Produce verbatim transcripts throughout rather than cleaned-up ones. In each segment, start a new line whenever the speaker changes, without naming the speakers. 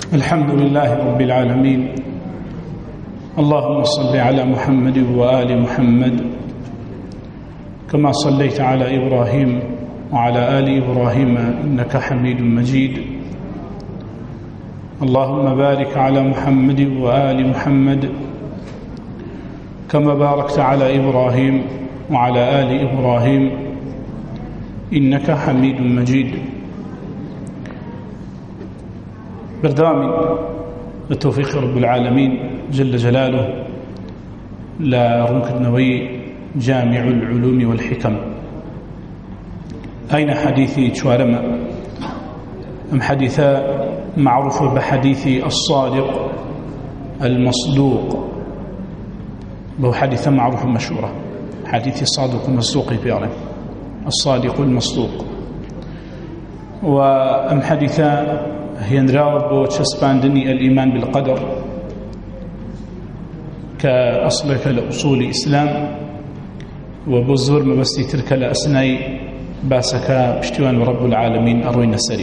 الحمد لله رب العالمين. اللهم صل على محمد وآل محمد كما صليت على إبراهيم وعلى آل إبراهيم إنك حميد مجيد. اللهم بارك على محمد وآل محمد كما باركت على إبراهيم وعلى آل إبراهيم إنك حميد مجيد. بردوام لتوفيق رب العالمين جل جلاله لا رنك النووي جامع العلوم والحكم. أين حديثي شوارما أم حديثا معروف بحديث الصادق المصدوق، بو حديثا معروف مشهورة، حديث الصادق المصدوق في الصادق المصدوق. وأم حديثا هي نراو بو تشسباندني الإيمان بالقدر كأصلك لأصول الإسلام، وبزور مبستي تلك لأسناي باسك بشتوان رب العالمين أروين السري.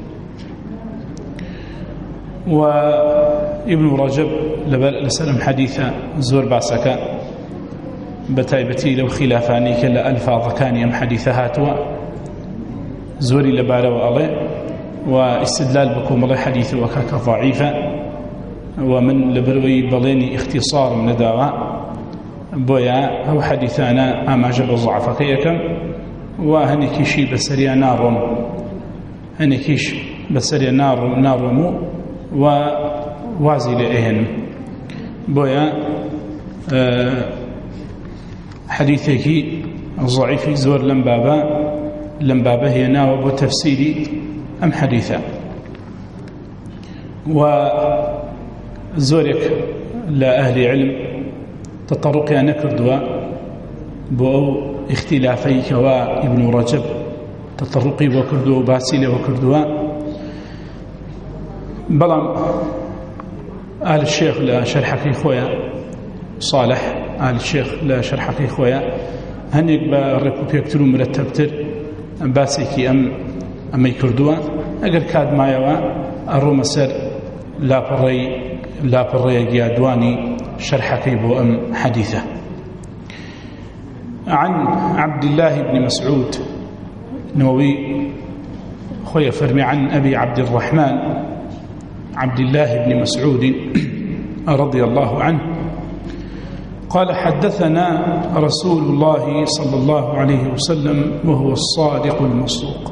وابن رجب لبال لسلم حديثا زور باسك بتايبتي لو خلافاني كلا ألفاظ كان يم حديثها هاتوا زوري لبال وألي واستدلال بكم الله حديث وكاك ضعيفة ومن لبروي بليني اختصار من دعوة بويا هو حديثانا أما جب الضعف كيكم وهنكيشي بسريا نار هنكيش بسريا نار نار مو ووازي لإهن بويا أه حديثك الضعيف زور لمبابا لمبابا هي ناوب وتفسيري أم حديثا. وزورك لا أهل علم تطرقي نكردوا بو اختلافيك وابن رجب تطرقي وكردوا باسيلي وكردوا بلام آل الشيخ لا شرحكي خويا صالح آل الشيخ لا شرحكي خويا هنيك باركو يكتلوا مرتبتر باسيكي أم أما يكردوا أجر كاد ما يوا الروم سر لا بري لا بري جادواني شرح كيبو أم حديثه. عن عبد الله بن مسعود نووي خويا فرمي عن أبي عبد الرحمن عبد الله بن مسعود رضي الله عنه قال حدثنا رسول الله صلى الله عليه وسلم وهو الصادق المصدوق.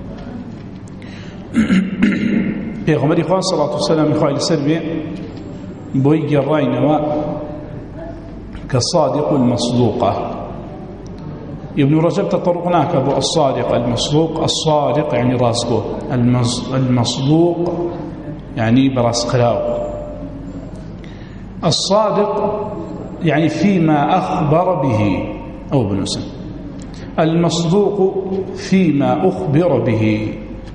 پیغمبر خدا صلی الله علیه و سلم خواهی سربی بوی الرأينوا كالصادق المصدوقة. ابن رجب تطرقناك أبو الصادق المصدوق. الصادق يعني راسكو، المصدوق يعني براس خلاو. الصادق يعني فيما أخبر به أو بنسم، المصدوق فيما أخبر به.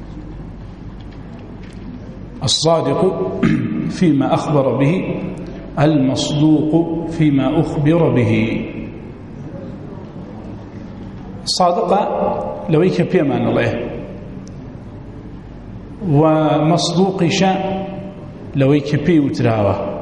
الصادق فيما أخبر به، المصدوق فيما أخبر به. صادقة لو يكفي مان الله، ومصدوق شاء لو يكفي وتراوه.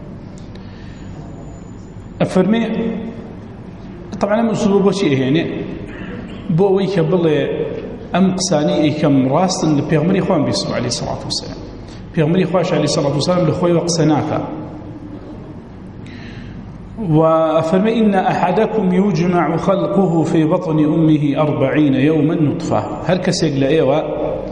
أفرمي طبعا مسلوب شيء يعني بو يكبل أم قساني كم راس لبيغمر إخوان بيسوع عليه الصلاة والسلام. بيغمر إخواش عليه الصلاة والسلام لخوي وقسناك. وأفرمي إن أحدكم يجمع خلقه في بطن أمه أربعين يوما نطفة. هل كسيق لأيوة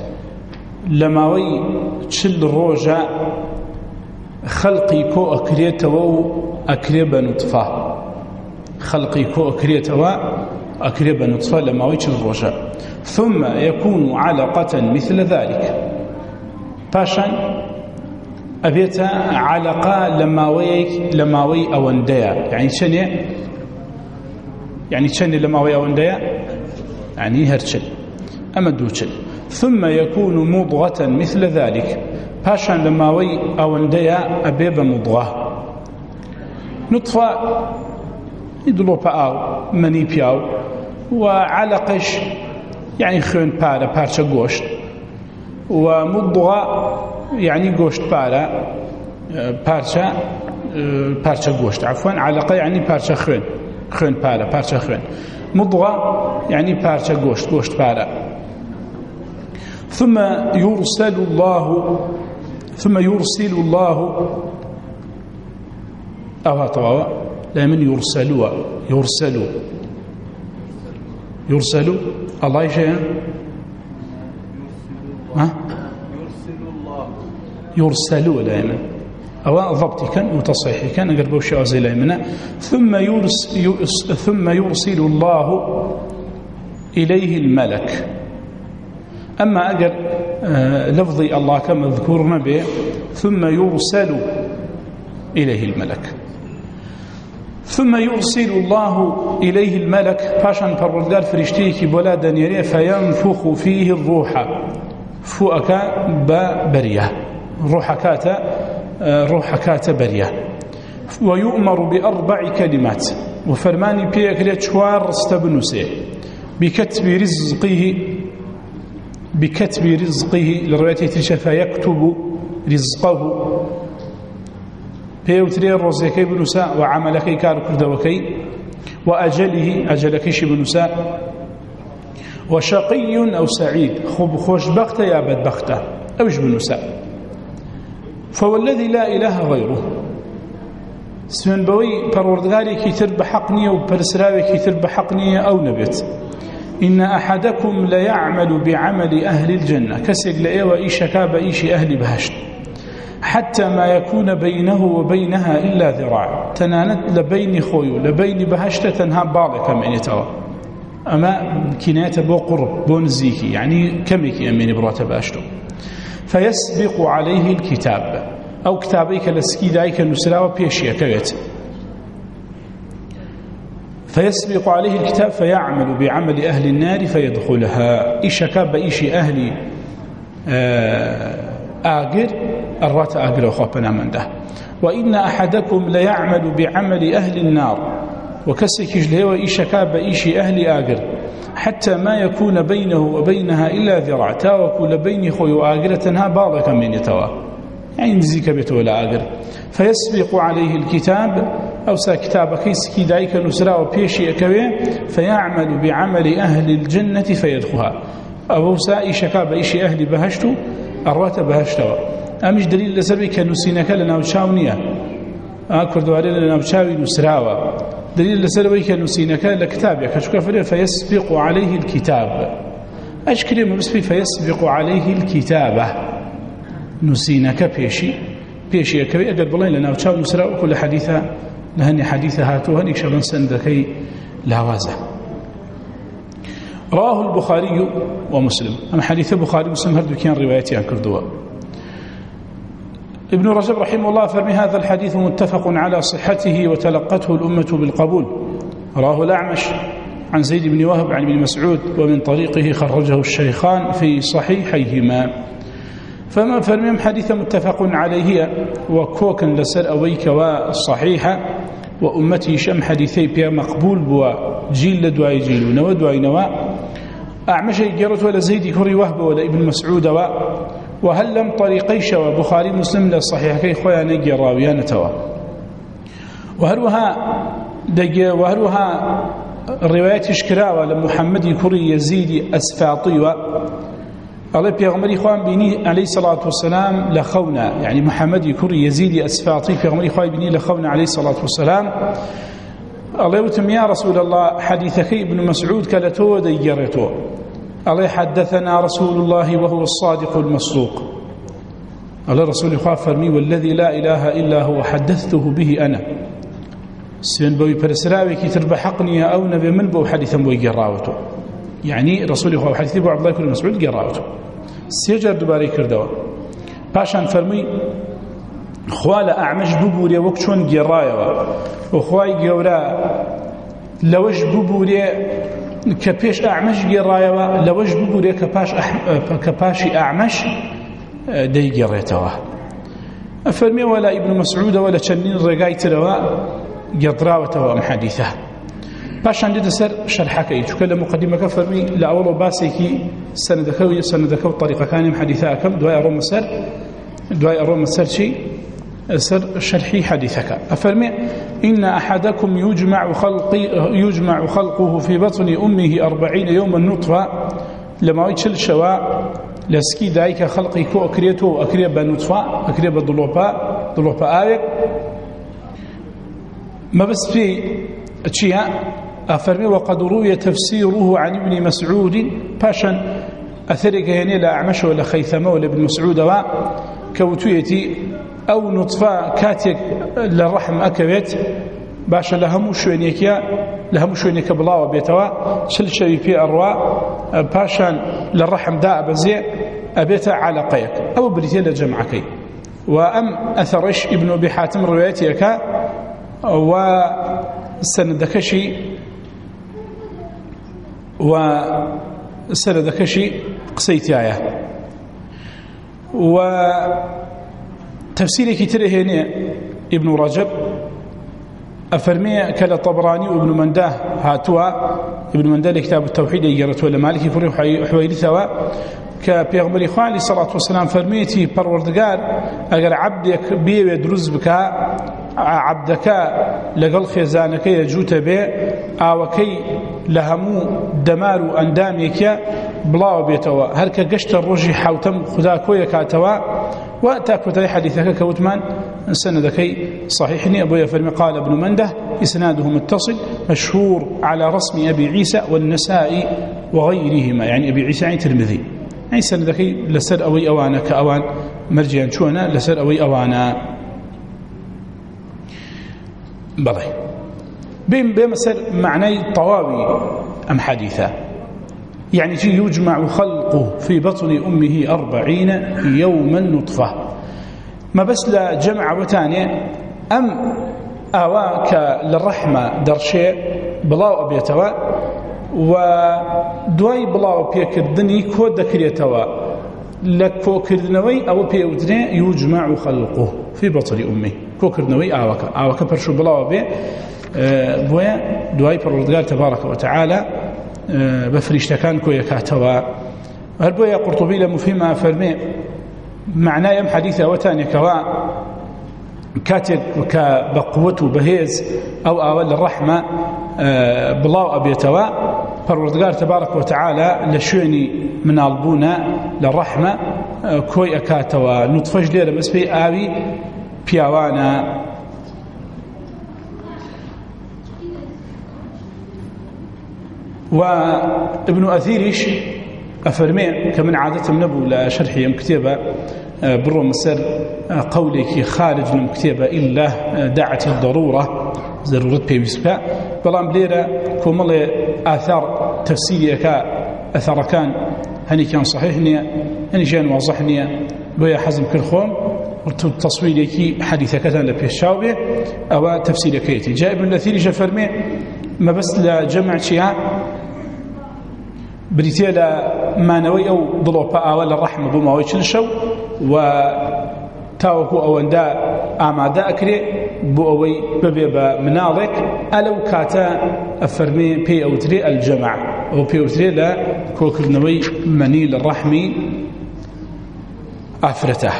لماوي تشل الروجة خلقي كو أكريته وأكريب نطفة، خلقي كو أكريته وأكريب نطفة لماوي تشل الروجة، ثم يكون علقة مثل ذلك. باشان أبيت علقة لماوي لماوي أونديا، يعني شنو يعني شنو لماوي أونديا يعني هرشل أما دوشل. ثم يكون مضغة مثل ذلك. باشان لماوي أونديا أبيب مضغة. نطفة يدلو باو مني بياو وعلقش يعني خون بارا بارشا قوشت، ومضغة يعني گۆشت پارە پارچە پارچە گۆشت عفوا علقة يعني پارچە خوێن خوێن پارە پارچە خوێن مضغة يعني پارچە گۆشت گۆشت پارە ثم يرسل الله ثم يرسل الله أو هاتوا لا من يرسلوا يرسلوا يرسلوا الله يشاء ها يرسلوا دائما أو ضبطي كان وتصحيحي كان أقرب وشيء زي ليمنا ثم يرس ثم يرسل الله إليه الملك أما أجر لفظي الله كما ذكرنا به ثم يرسل إليه الملك ثم يرسل الله إليه الملك باشان پروردگار فرشتيكي بولا دنيري فينفخ فيه الروح فوأك بريه روح كاتا روح كاتا بريه ويؤمر بأربع كلمات وفرماني بيكري چوار استبنسي بكتب رزقه بكتب رزقه لرواية تشفى يكتب رزقه بيوتري روزيكي بنساء وعملكي كار كردوكي وأجله أجلكيش بنساء وشقي أو سعيد خب خوش بخته يا بدبخته أوش بنساء فوالذي لا إله غيره سمن بوي پروردگاری کی تر بحقني وبرسراوي کی تر بحقني أو نبيت إن أحدكم ليعمل بعمل أهل الجنة كسيق لأيوة إيشكا بإيشي أهل بهشت حتى ما يكون بينه وبينها إلا ذراع تنانت لبين خويو لبين بهشت تنها بالك من يتوى أما كناية بو قرب بو نزيكي يعني كميكي أمين بروت بهشتو فيسبق عليه الكتاب أو كتابيك لسكي دايك النسراوة بيشي كويت فيسبق عليه الكتاب فيعمل بعمل أهل النار فيدخلها إيشكا بإيشي أهل آقر الرات آقر وخوابنا من ده وإن أحدكم ليعمل بعمل أهل النار وكسكش لهو إيشكا بإيشي أهل آقر حتى ما يكون بينه وبينها إلا ذراع تاوكل بين خوي وآقرتها بالك من يتوى يعني نزيك بيت ولا آقر فيسبق عليه الكتاب أو سا كتابك سكي دايك نسرا وبيشي أكوي فيعمل بعمل أهل الجنة فيدخلها أو سا إيشكا بإيشي أهل بهشتو أروات بهشتو أمش دليل لسبب كنسينك لناوشاونية أكبر دواري لناوشاوي نسراوة دليل لسبب كنسينك لكتابك شكفر فيسبق عليه الكتاب أشكري مرسبي فيسبق عليه الكتابة نسينك بيشي بيشي أكوي أقل بالله لناوشاو نسراوة كل حديثة لهني حديثة هاتوها نكشبن سندكي لاوازة رواه البخاري ومسلم أما حديث البخاري ومسلم هردو كان روايتي عن كردوا ابن رجب رحمه الله فرمي هذا الحديث متفق على صحته وتلقته الأمة بالقبول رواه الأعمش عن زيد بن وهب عن ابن مسعود ومن طريقه خرجه الشيخان في صحيحيهما فما فرميهم حديث متفق عليه وكوكا لسر أويك والصحيحة وأمتي شم حديثي بها مقبول بوا جيل لدواي جيل ونوى دواي نوى أعمش يجرت ولا زيد كري وهب ولا ابن مسعود وهل لم طريقيش وبخاري مسلم للصحيح كي خويا نجي راويان توا وهروها دقي وهروها الروايات اشكراوة لمحمد كري يزيد أسفاطي الله بيغمري خوان بيني عليه الصلاة والسلام لخونا يعني محمد كري يزيد أسفاطي بيغمري خوان بيني لخونا عليه الصلاة والسلام الله يتم يا رسول الله حديثك ابن مسعود كالتو ديجرته الله حدثنا رسول الله وهو الصادق المصدوق الله رسول الله فرمي والذي لا إله إلا هو حدثته به أنا سين بوي برسراوي كي تربحقني أو نبي من بو حديثا بوي جراوته يعني رسول الله حديث ابو عبد الله بن مسعود جراوته سيجر دباري كردوا باشان فرمي خوال أعمش ببوري وكشون جرايوا وخواي جورا لوش ببوري كبيش أعمش جرايوا لوش ببوري كباش كباشي أعمش دي جريتوا فرمي ولا ابن مسعود ولا شنين رقايت روا جراوته أم حديثه باشان دي سر شرحك اي كل مقدمه فرمي لاول باسيكي سندكوي سندكو طريقه كان حديثا كم دواء روم سر دعاء الروم السرشي سر شرحي حديثك أفرمي إن أحدكم يجمع خلقي يجمع خلقه في بطن أمه أربعين يوما نطفة لما يتشل شواء لسكي دايك خلقي كو أكريته أكريب نطفة أكريب ضلوبا ضلوبا آيك ما بس في أشياء أفرمي وقد روي تفسيره عن ابن مسعود باشا أثرك يعني لا أعمش ولا خيثمة ولا ابن مسعود كوتويتي أو نطفة كاتك للرحم أكبت باشا لهم شوينيكيا لهم شوينيك بلاوة بيتوا شل شوي في أرواء باشا للرحم داء بزي أبيت على قيك أو بريتين لجمعكي وأم أثرش ابن أبي حاتم روايتك وسندكشي وسندكشي قسيتيايا وتفسير كتير هنا ابن رجب أفرمي كلا طبراني وابن منده هاتوا ابن منده لكتاب التوحيد يجرت ولا مالكي فريق حويلثوا كبيغمبري خواه عليه الصلاة والسلام فرميتي پروردگار اگر عبدك بيه دروز بك عبدك لقل خيزانك يجوت به آوكي لهمو دمار واندامك بلاو بيتوا هرك قشت الرجي حوتم خدا كويا كاتوا واتاكو تاي حديثك كوتمان سندكي صحيحني ابو يفرمي قال ابن منده اسناده متصل مشهور على رسم ابي عيسى والنسائي وغيرهما يعني ابي عيسى عين ترمذي يعني سندكي لسر اوي اوانا كاوان مرجعا شونا لسر اوي اوانا بلى بين بمثل معني طواوي ام حديثا يعني يجمع خلقه في بطن أمه أربعين يوما نطفة ما بس لجمع وتانية أم آواك للرحمة درشي بلاو أبيتوا ودواي بلاو بيكردني كود كريتوا لكو كردنوي أو بيودني يجمع خلقه في بطن أمه كو كردنوي آواك آواك برشو بلاو بي بويا دواي پروردگار تبارك وتعالى بفريشتكان كويا كاتوا هل بويا قرطبي لمفهمها فرمي معناه يم حديثة وتاني كوا كاتب كبقوته بهيز أو أول الرحمة بلاو أبيتوا فالوردقار تبارك وتعالى لشوني من البونا للرحمة كويا كاتوا نطفج ليرة بس في آبي بياوانا وابن أثيريش أفرمي كمن عادة النبو لشرحي مكتبة برو مسر قولك خارج من مكتبة إلا دعت الضرورة ضرورة بيبسكا بلان بليرة كومالي آثار تفسيريك أثر كان هني كان صحيح نية هني كان واضح نية بيا حزم كالخوم تصويرك حديثة كتان لبيشاوبة أو تفسيرك يتي جاء ابن الأثيريش أفرمي ما بس لجمع شيء بريتيلا ما نوي أو ضلوبا أول الرحمة بما ويشلشوا وتاوكو أو اندا أعمادا أكري بوأوي ببيبا منالك ألو كاتا أفرمي بي أو تري الجمع أو بي أو تري لا كوكر نوي منيل الرحمي أفرته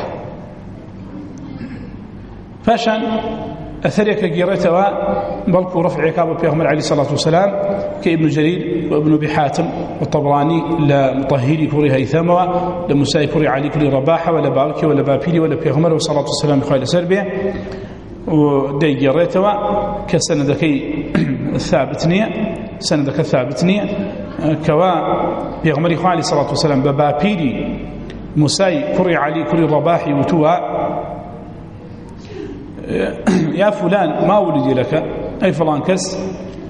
فاشان أثريك قيرتها بلكو رفع كابو بيغمر عليه الصلاة والسلام كابن جرير وابن أبي حاتم والطبراني لمطهيري كوري هيثمة لمساي كوري علي كوري رباحة ولا باوكي ولا بابيلي ولا بيغمر والصلاة والسلام خيل سربيا ودي قيرتها كسندكي الثابتنية سندك الثابتنية كوا بيغمر عليه الصلاة والسلام بابيلي مساي كوري علي كوري رباحي وتوا يا فلان ما ولدي لك أي فلان كس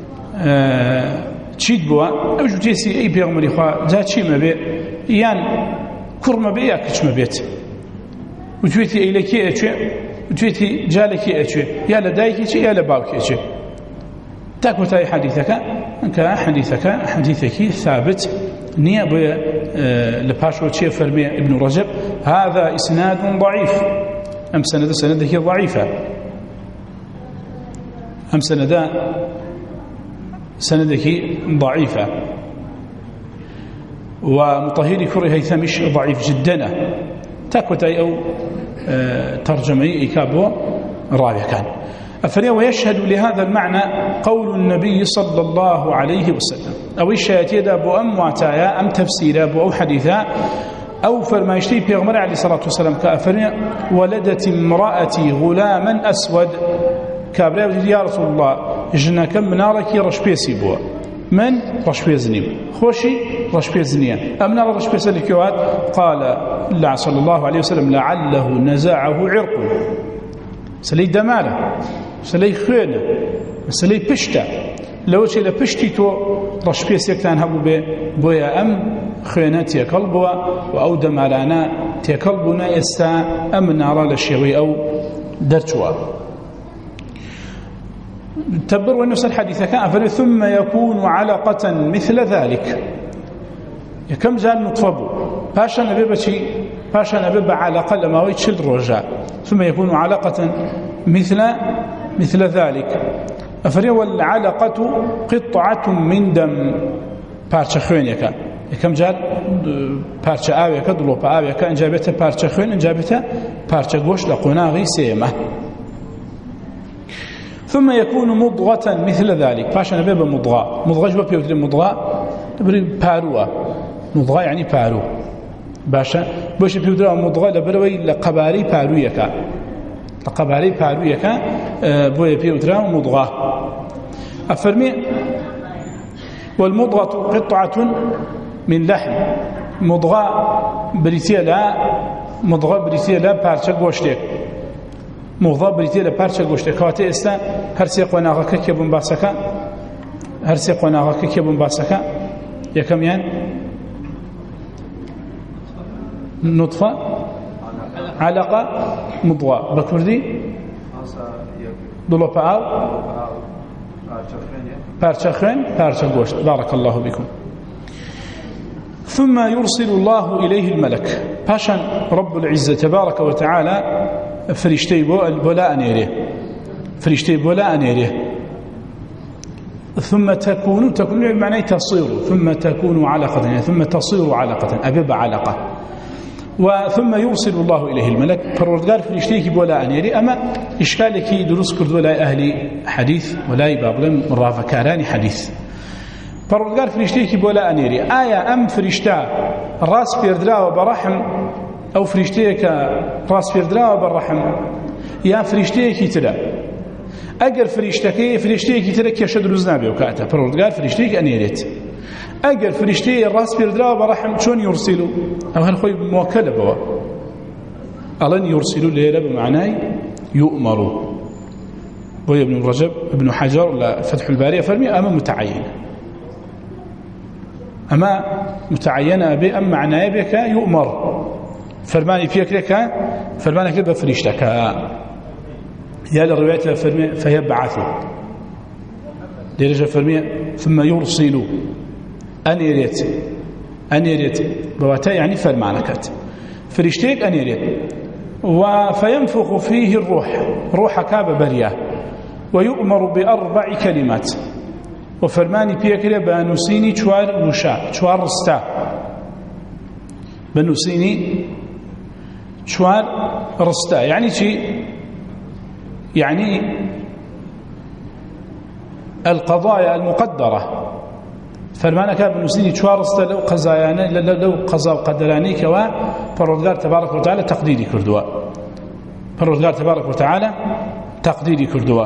تشيد بوا أو جوتيسي أي بيغمر إخوة ذات شيء ما بي يان كرم بي ياكش ما بيت وتويتي أي لكي أتشي وتويتي جالكي أتشي يا لدايكي أتشي يا لباوكي أتشي تاكو تاي حديثك أنك حديثك حديثك ثابت نية بي لباشو أتشي فرمي ابن رجب هذا إسناد ضعيف أم سند سنده ضعيفة أم سند سنده ضعيفة ومطهير كره هيثمش ضعيف جدا تاكوتاي أو ترجمي إكابو راوي كان أفريا ويشهد لهذا المعنى قول النبي صلى الله عليه وسلم أو الشياتي دا أبو أم واتايا أم تفسير أبو أو حديثا أو فرمايشتي بيغمر عليه الصلاة والسلام كأفريا ولدت امرأتي غلاما أسود كابريا يا رسول الله جنا كم منارك رشبيسي بوا من رشبيزني خوشي رشبيزنيا أمنا رشبيزني كيوات قال الله صلى الله عليه وسلم لعله نزاعه عرق سلي دماله سلي خوينه سلي بشتا لو شي لبشتي تو رشبيس يكتان هبو بي بويا أم خوينتي قلبوا وأو دمالانا تقلبنا استا أم نارا للشيوي أو درتوا تبر ونفس الحديث كان ثم يكون علقة مثل ذلك كم جان نطفبه باشا نبيبا شي باشا نبيبا علقة لما ويتشل الرجاء ثم يكون علقة مثل مثل ذلك أفريا والعلقة قطعة من دم بارشا خوينيكا كم جان بارشا آويكا دلوبا آويكا انجابتها بارشا خوين انجابتها بارشا قوش لقناغي سيمة ثم يكون مضغة مثل ذلك باشا نبيبا مضغة مضغة جوا بيوتري مضغة تبري باروا مضغة يعني بارو باشا باش بيوتري مضغة لبروي لقباري بارويكا لقباري بارويكا بوي بيوتري مضغة أفرمي والمضغة قطعة من لحم مضغة بريتيلا مضغة بريتيلا بارشا قوشتك مغضب بريتي لپارچه گوشت کاته است هر سه قناغه که بون باسکا هر سه قناغه که بون باسکا یکم یان نطفه علقه مضغه بكردي دلوپا او پارچه خن پارچه گوشت بارك الله بكم ثم يرسل الله إليه الملك باشا رب العزة تبارك وتعالى فرشتي بولا أنيره فرشتي بولا أنيره ثم تكون تكون بمعنى تصير ثم تكون علقة يعني ثم تصير علقة أبيب علقة وثم يرسل الله إليه الملك فالردقال فرشتيك بولا أنيره أما إشكالك دروس كرد ولا أهل حديث ولا يبابلم مرافة كاراني حديث فالردقال فرشتيك بولا أنيره آية أم فرشتا راس بيردراء وبرحم أو فرشتيك راس فردراء بالرحم يا فرشتيك تلا أجر فرشتكي فرشتيك تلا كيشد رزنابي وكاته فردقال فرشتيك أنيرت أجر فرشتي راس فردراء بالرحم شون يرسلوا أو هالخوي موكل بوا ألن يرسلوا ليلة بمعنى يؤمروا ويا ابن رجب ابن حجر لا فتح الباري فرمي أما متعين أما متعينة بأم معناه بك يؤمر فرماني فيك لك فرمانك لك بفريشتك يا للرواية فرمي فيبعث درجة فرمي ثم يرسل أن يريد أن يريد بواتا يعني فرمانكت فريشتك أن يريد وفينفخ فيه الروح روح كاب بريا ويؤمر بأربع كلمات وفرماني فيك لك بنسيني شوار نشاء شوار رستا بنسيني شوار رستا يعني شيء يعني القضايا المقدرة فرمانك بنسيني شوار رستا لو قضايانا لو قضاء قدراني كوا فرودگار تبارك وتعالى تقديري كردوا فرودگار تبارك وتعالى تقديري كردوا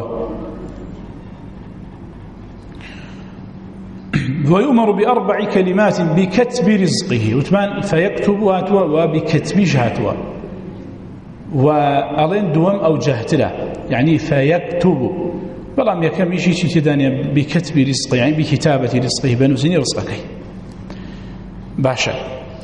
ويؤمر بأربع كلمات بكتب رزقه وثمان فيكتبها وبكتب جهتها وألين دوم أو جهتها يعني فيكتب بلام يكم يشي شي تداني بكتب رزقه يعني بكتابة رزقه بنوزني رزقك باشا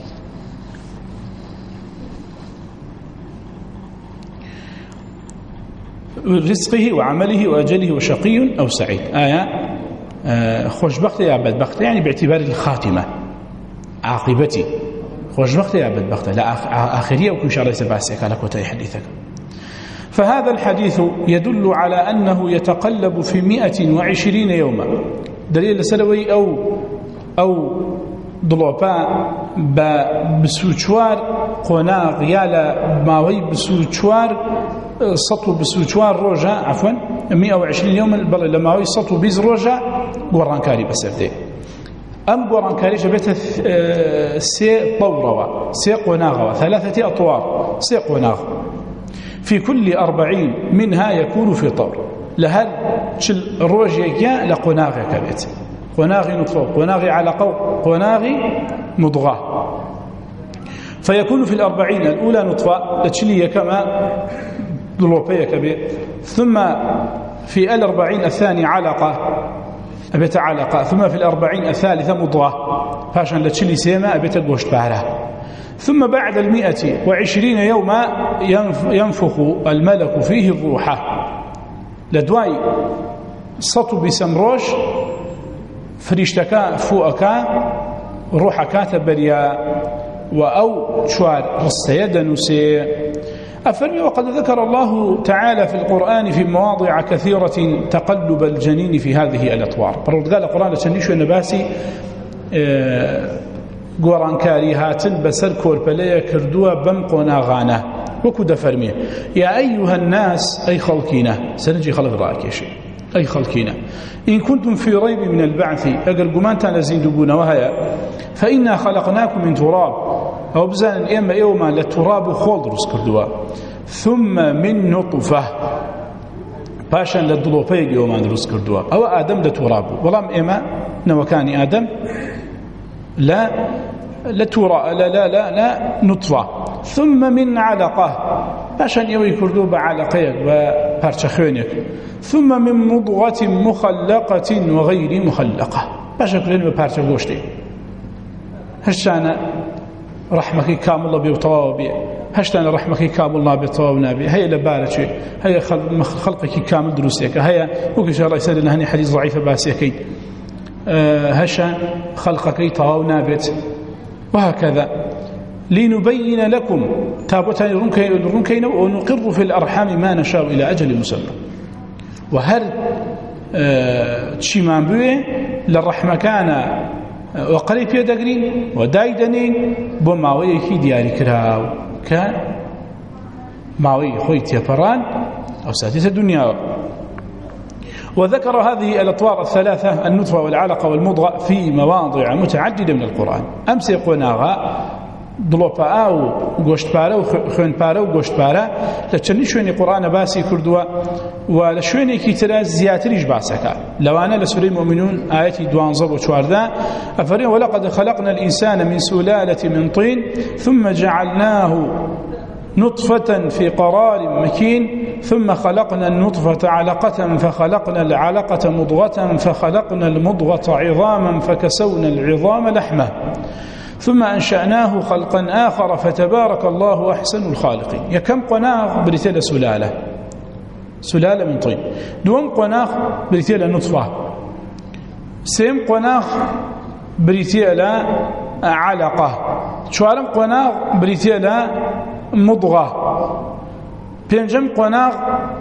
رزقه وعمله وأجله وشقي أو سعيد آية خوشبخت يا بدبخت يعني باعتبار الخاتمة عاقبتي خوشبخت يا بدبخت لا آخرية وكل شاء الله سباسك لك وتأي حديثك فهذا الحديث يدل على أنه يتقلب في مئة وعشرين يوما دليل سلوي أو أو ضلوبا بسوچوار قۆناغ یا لە ماوەی بسوچوار سەد و بسوچوار ڕۆژە عفوا مئة وعشرين يوما بەڵێ لە ماوەی سەد و بیست ڕۆژە گۆڕانکاری بەسەر دێ. ئەم گۆڕانکاریشە بێتە سێ طەورەوە سێ قۆناغەوە ثلاثة أطوار سێ قۆناغ في كل أربعين منها يكون في طور لهر چل ڕۆژێکە لە قۆناغێکە بێت قۆناغی نطفة قۆناغی علقة قۆناغی مضغة فيكون في الأربعين الأولى نطفة لتشلية كما ضلوبية كبير ثم في الأربعين الثاني علقة أبيت علقة ثم في الأربعين الثالثة مضغة فاشان لتشلي سيما أبيت قوشت بارها ثم بعد المئة وعشرين يوما ينفخ الملك فيه الروح لدواي سطو بسمروش فريشتكا فوقكا روحكا تبريا وأو شوار رستيدا نسي أفرمي وقد ذكر الله تعالى في القرآن في مواضع كثيرة تقلب الجنين في هذه الأطوار برد قال القرآن لتنشو النباسي گۆڕانکاری هاتن بەسەر کۆرپەلەیە کردووە بەم قۆناغانە وەکو دەفەرمێ یا ئەیها الناس ئەی خەڵکینە سەرنجی خەڵک ڕاکێشێ ئەی خەڵکینە إن كنتم في ريب من البعث ئەگەر گومانتان لە زیندووبوونەوە هەیە فإنا خلقناكم من تراب ئەو بزانن ئێمە ئێوەمان لە توراب و خۆڵ دروست کردووە ثم من نطفة پاشان لە دڵۆپەیەک ئێوەمان دروست کردووە ئەوە ئادەم لە توراب بوو بەڵام ئێمە نەوەکانی ئادەم لا لا ترى لا لا لا لا نطفة ثم من علقة عشان يوي كردو بعلقيك بارتخوينك ثم من مضغة مخلقة وغير مخلقة عشان كلنا بارتخوشتي هشان رحمك كامل بيوطوا بي هشتان رحمك كامل لا بيطوا نبي هي لبارتي هي خلقك كامل دروسك هي وكش الله يسألنا هني حديث ضعيف باسيكي هشا خلقك طاو نابت وهكذا لنبين لكم تابوتان الرنكين ونقر في الأرحام ما نشاء إلى أجل مسمى وهل تشيمان بوي للرحمة كان وقريب يدقرين ودايدنين بماوي كي دياري كراو كان ماوي خويت يبران أو سادس الدنيا. وذكر هذه الأطوار الثلاثة النطفة والعلقة والمضغة في مواضع متعددة من القرآن أمس يقوناها ضلوبا أو قوشتبارا وخوينبارا وقوشتبارا لتشني شويني قرآن باسي كردوا ولشويني كترا زياتريش باسكا لو أنا لسوري المؤمنون آياتي دوان زب وشواردا أفرين ولقد خلقنا الإنسان من سلالة من طين ثم جعلناه نطفة في قرار مكين ثم خلقنا النطفة علقة فخلقنا العلقة مضغة فخلقنا المضغة عظاما فكسونا العظام لحمة ثم أنشأناه خلقا آخر فتبارك الله أحسن الخالقين. يكم قناغ بريتيل سلالة سلالة من طين دوم قناغ بريتيل نطفة سيم قناغ بريتيل علقة شوارم قناغ بريتيل مضغة بينجم قناغ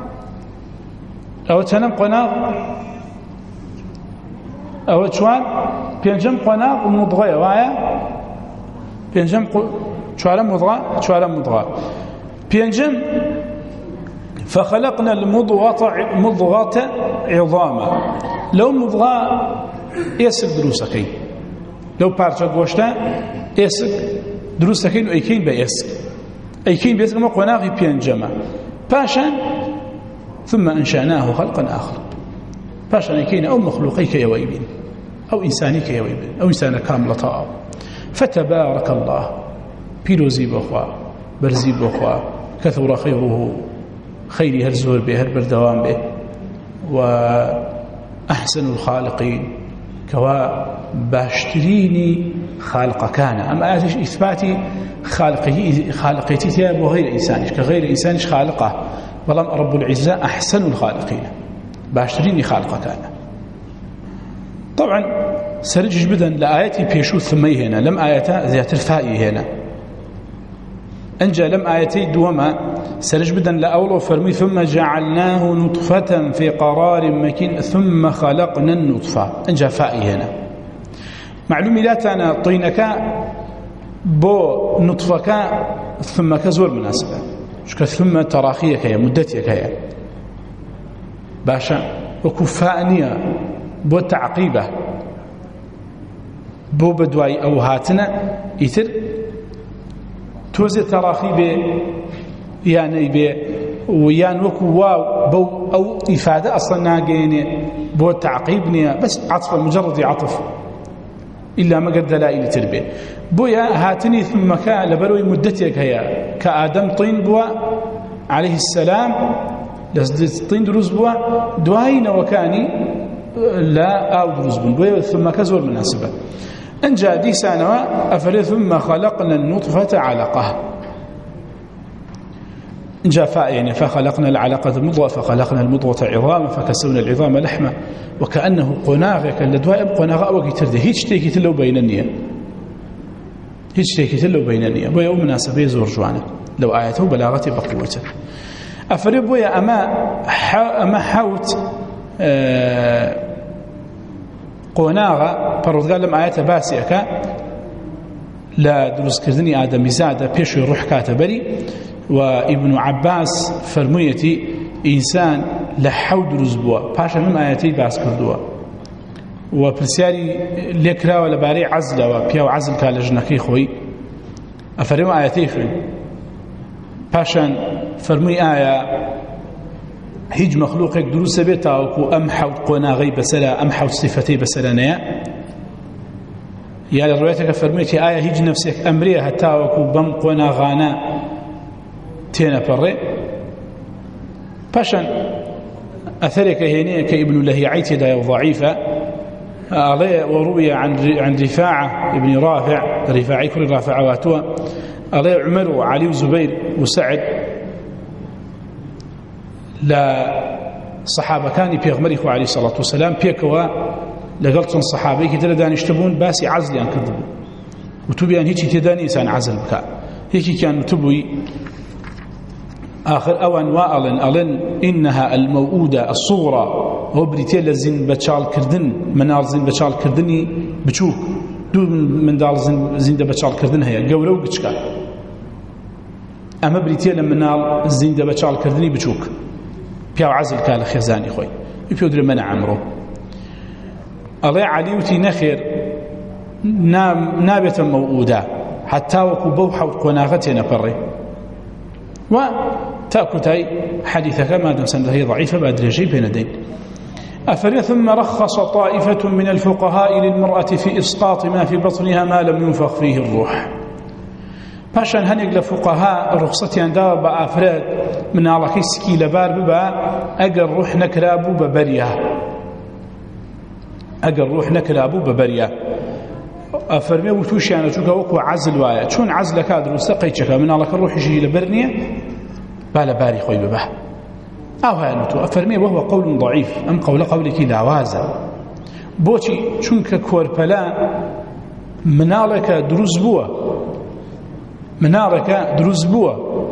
أو تنم قناغ أو شوان بينجم قناغ مضغة وايا بينجم شوارم مضغة شوارم مضغة بينجم فخلقنا المضغة مضغة عظاما لو مضغة يسك دروسكين لو بارجا قوشتا يسك دروسكين وإيكين بيسك أيكين بيسك ما قناغي بينجمة باشا ثم أنشأناه خلقا آخر باشا أيكين أو مخلوقيك يويبين أو إنسانيك يويبين أو إنسان كامل طاو فتبارك الله بيروزي بخوا برزي بخوا كثر خيره خير هرزور به هر بردوام به وأحسن الخالقين كوا باشتريني خالق كان أما إثباتي خالقه خالقيتي وغير إنسانش كغير إنسانش خالقه ولم رب العزة أحسن الخالقين باشتريني خالق كان. طبعا سرجش بدن لآياتي بيشو ثمي هنا لم آياتا ذات الفائي هنا أنجا لم آياتي دوما سرج بدن لأولو فرمي ثم جعلناه نطفة في قرار مكين ثم خلقنا النطفة أنجا فائي هنا معلومي لا تانا طينك بو نطفك ثم كزور مناسبة شكا ثم تراخيك هي مدتك هي باشا وكفاءنية بو تعقيبة بو بدواي أو هاتنا يتر توزي تراخي بي يعني بي ويان وكو واو بو أو إفادة أصلا ناقيني بو تعقيبني بس عطف مجرد عطف إلا ما قد دلائل تربية بويا هاتني ثم كان لبروي مدتك هي كآدم طين بوا عليه السلام لسدت طين دروز بوا دواين وكاني لا أو دروز بوا ثم كزور مناسبة أن جاء دي سانوا أفل ثم خلقنا النطفة علقة جاء يعني فخلقنا العلقة مضغة فخلقنا المضغة عظاما فكسونا العظام لحمة وكأنه قناغ كالدواء قناغ أو كترده هيج تيكي تلو بين النية هيج تيكي تلو بين النية بويا ومناسبة زور جوانا لو آيته بلاغته بقوته أفريب بويا أما أما حوت آه قناغ فرض قال لهم آياته باسئك لا دروس كردني آدم زادة بيشو روح كاتبري وابن عباس فرميتي إنسان لحود رزبوا باشا من آياتي باس كردوا وبرسياري لكرا ولا باري عزلة وبياو عزل كالجنكي خوي أفرموا آياتي فرم باشا فرمي آية هيج مخلوقك دروس بيتا وكو أم حود قناغي بسلا أم حود صفتي بسلا نيا يا لروايتك فرميتي آية هيج نفسك أمريه حتى وكو بم قناغانا تينا بري باشا أثرك هنا كابن لهيعيت دا ضعيفة عليه وروي عن عن رفاعة ابن رافع رفاعي كل رافع واتوا عليه عمر وعلي وزبير وسعد لا صحابة كان بيغمري عليه الصلاة والسلام بيكوا لقلتن صحابي كتلا دان يشتبون باسي عزل أن كذبوا وتبيان هيك تداني إنسان عزل بكاء هيك كان تبوي آخر أوان وألن ألن إنها الموؤودة الصغرى هو بريتيل زين بتشال كردن منار زين بتشال كردني بتشوك دو من دار زين زين بتشال كردن هي جورو بتشكا أما بريتيل منار زين بتشال كردني بتشوك بيو عزل كال خزاني خوي يبيو در منع عمره الله عليوتي نخير نام نابت موؤودة حتى وكو بوحة وقناغتنا بري وتأكل تاي حديثك ما دام سنده هي ضعيفة بأدرجي بين دين أفري ثم رخص طائفة من الفقهاء للمرأة في إسقاط ما في بطنها ما لم ينفخ فيه الروح باشان هنيق لفقهاء رخصتي أن دار بأفراد من الله كيسكي لبار ببا أقل روح نكرابو ببريا أقل روح نكرابو ببريا أفرمي وتوشي أنا شوكا وكو عزل وايا شون عزل كادر وستقيتشك من الله كالروح يجي لبرنية بالا باري خوي ببه أو هاي نتو أفرمي وهو قول ضعيف أم قول قولك لا وازا بوشي شونك كوربلا منالك دروز بوا منالك دروز بوا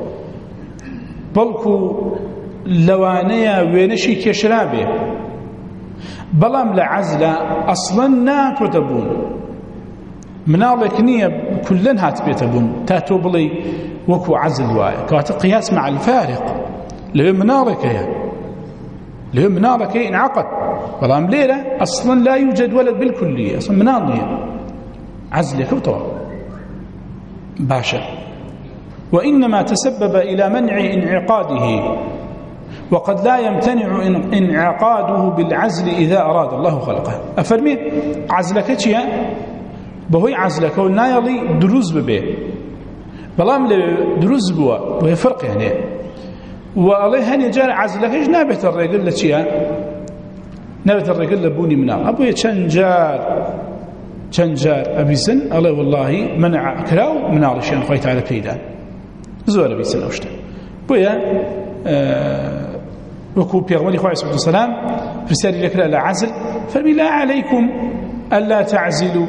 بلكو لوانيا وينشي كشرابي بلام لعزلة أصلا ناكو تبون منالك نية كلن هات بيتبون تاتو بلي وكو عزل وايا كوات قياس مع الفارق لو منالك هي لو منالك هي انعقد بلام ليلة أصلا لا يوجد ولد بالكلية أصلا منالنية عزلك وطوى باشا وإنما تسبب إلى منع انعقاده وقد لا يمتنع انعقاده بالعزل إذا أراد الله خلقه أفرمي عزلك تشيا بهوي عزلك والنايلي دروز ببيه بلام دروز بوا وهي فرق يعني والله هني جاء عزلك ايش نابت الرجل لتشيا نابت الرجل لبوني منار أبوي تشنجار تشنجار أبي سن الله والله منع كراو منار الشيء خويت على كيدان زور أبي سن أوشته بويا أه وكو بيغمري خواه صلى الله عليه وسلم فرسالي لك لا عزل فبلا عليكم ألا تعزلوا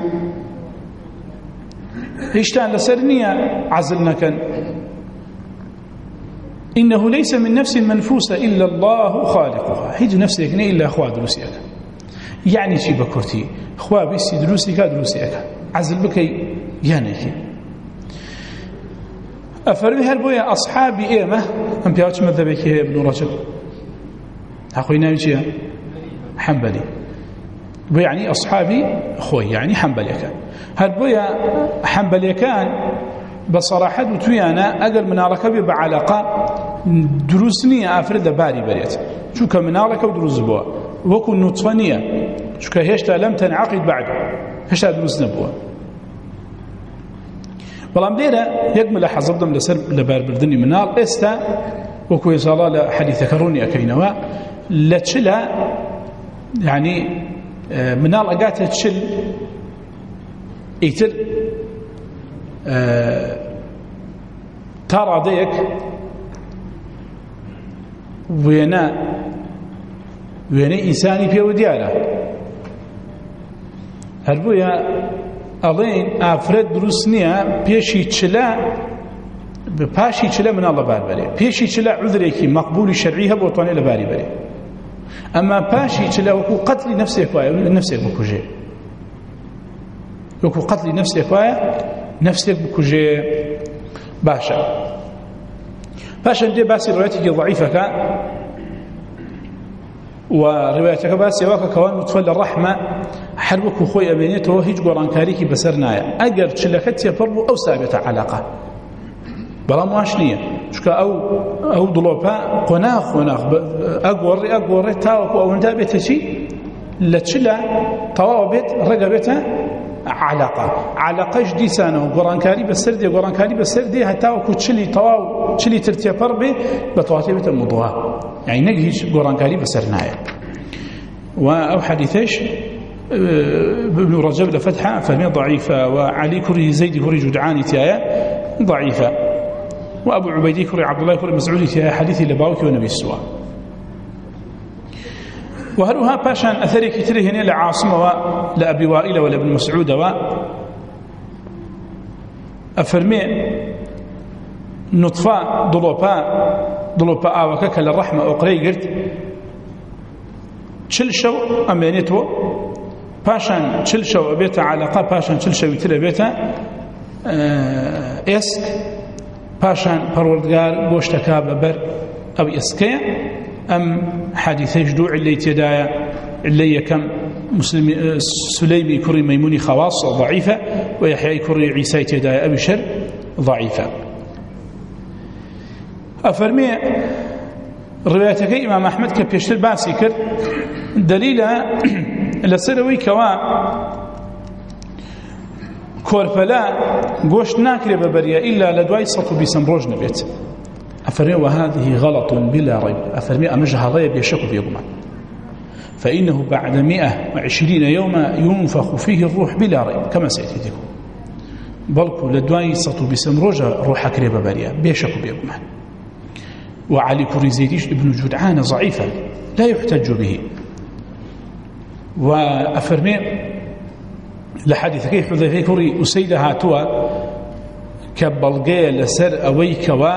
هشتان لسرنية عزلنا كان إنه ليس من نفس منفوسة إلا الله خالقها هيج نفسك إلا أخوة دروسيك يعني شي بكرتي أخوة بيسي دروسيك دروسيك عزل بكي يانيك أفرمي هل بويا أصحابي إيمة أم بيوتش مذهبك ابن رجب أخوينا يجي حنبلي بو يعني أصحابي أخوي يعني حنبلي كان هل بويا حنبلي كان بصراحة وتويانا أقل من ركبي بعلاقة دروسنية أفرد باري بريت شو كمنارك ودروس بوا وكن نطفانية شو كهشتا لم تنعقد بعد هشتا دروس نبوا بلام ليرة يقمل حظبدم لسر لبار بردني منار استا وكو يصال لحديث كروني أكينوا لتشلا يعني منار أقاتها تشل يتر أه ترى ديك وينا وينا إنساني في ودياله هربويا ألين أفرد دروسنيا بيشي تشلا باشي تشلا من الله باربري بيشي تشلا عذريكي مقبول الشرعي هب وطني لباري بري أما باشي تشلا وكو قتل نفسك وايا نفسك بكوجي وكو قتل نفسك وايا نفسك بكوجي باشا باشا دي باسي روايتك ضعيفة كان وروايتك باسي واكا كوان متفل الرحمة حربك خوي أبينيته هيج قران كاريكي بسرنايا أقر تشلكت يفربو أو ثابتة علاقة بلا مواشنية شكا أو أو ضلوبا قناخ قناخ أقوري أقوري تاوكو أو ندابته شيء لتشلا طوابت رقبتها علاقة علاقة جدي سانه قران كاري بسردي قران كاري بسردي هتاوكو تشلي طواو تشلي ترتيا فربي بتواتيبة المضوها يعني نجهش قران كاري بسرنايا وأو حديثش ابن رجب لفتحة فهي ضعيفة وعلي كري زيد كري جدعاني تايا ضعيفة وأبو عبيدي كري عبد الله كري مسعودي تايا حديثي لباوك ونبي السواء وهلوها باشان أثري كتير هنا لعاصمة لأبي وائل ولا ابن مسعود و أفرمي نطفاء ضلوبا ضلوبا آوكك للرحمة أقري قلت چل شو أمانيتو باشان چل شو بيتا علاقة باشان چل شو يتر بيتا اسك باشان پروردگار بوشتكا ببر أو اسكي أم حديثي جدوع اللي تدايا اللي كم مسلم سليمي كري ميموني خواص ضعيفة ويحيى كري عيسى تدايا أبي شر ضعيفة أفرمي روايتك إمام أحمد كبيشتر باسي كر دليلها لسروي كوا كورفلا قوشت ناكري ببريا إلا لدواي سطو بسمروج نبيت أفرمي وهذه غلط بلا ريب أفرمي أمجها ريب يشك بيضمان فإنه بعد مئة وعشرين يوما ينفخ فيه الروح بلا ريب كما سيأتيكم بلكو لدواي سطو بسمروج روح كري ببريا بيشك بيضمان وعلي كري زيديش ابن جدعان ضعيفا لا يحتج به وأفرمي لحديث كي حذيفة كري أسيدة هاتوا كبلغي لسر أويك و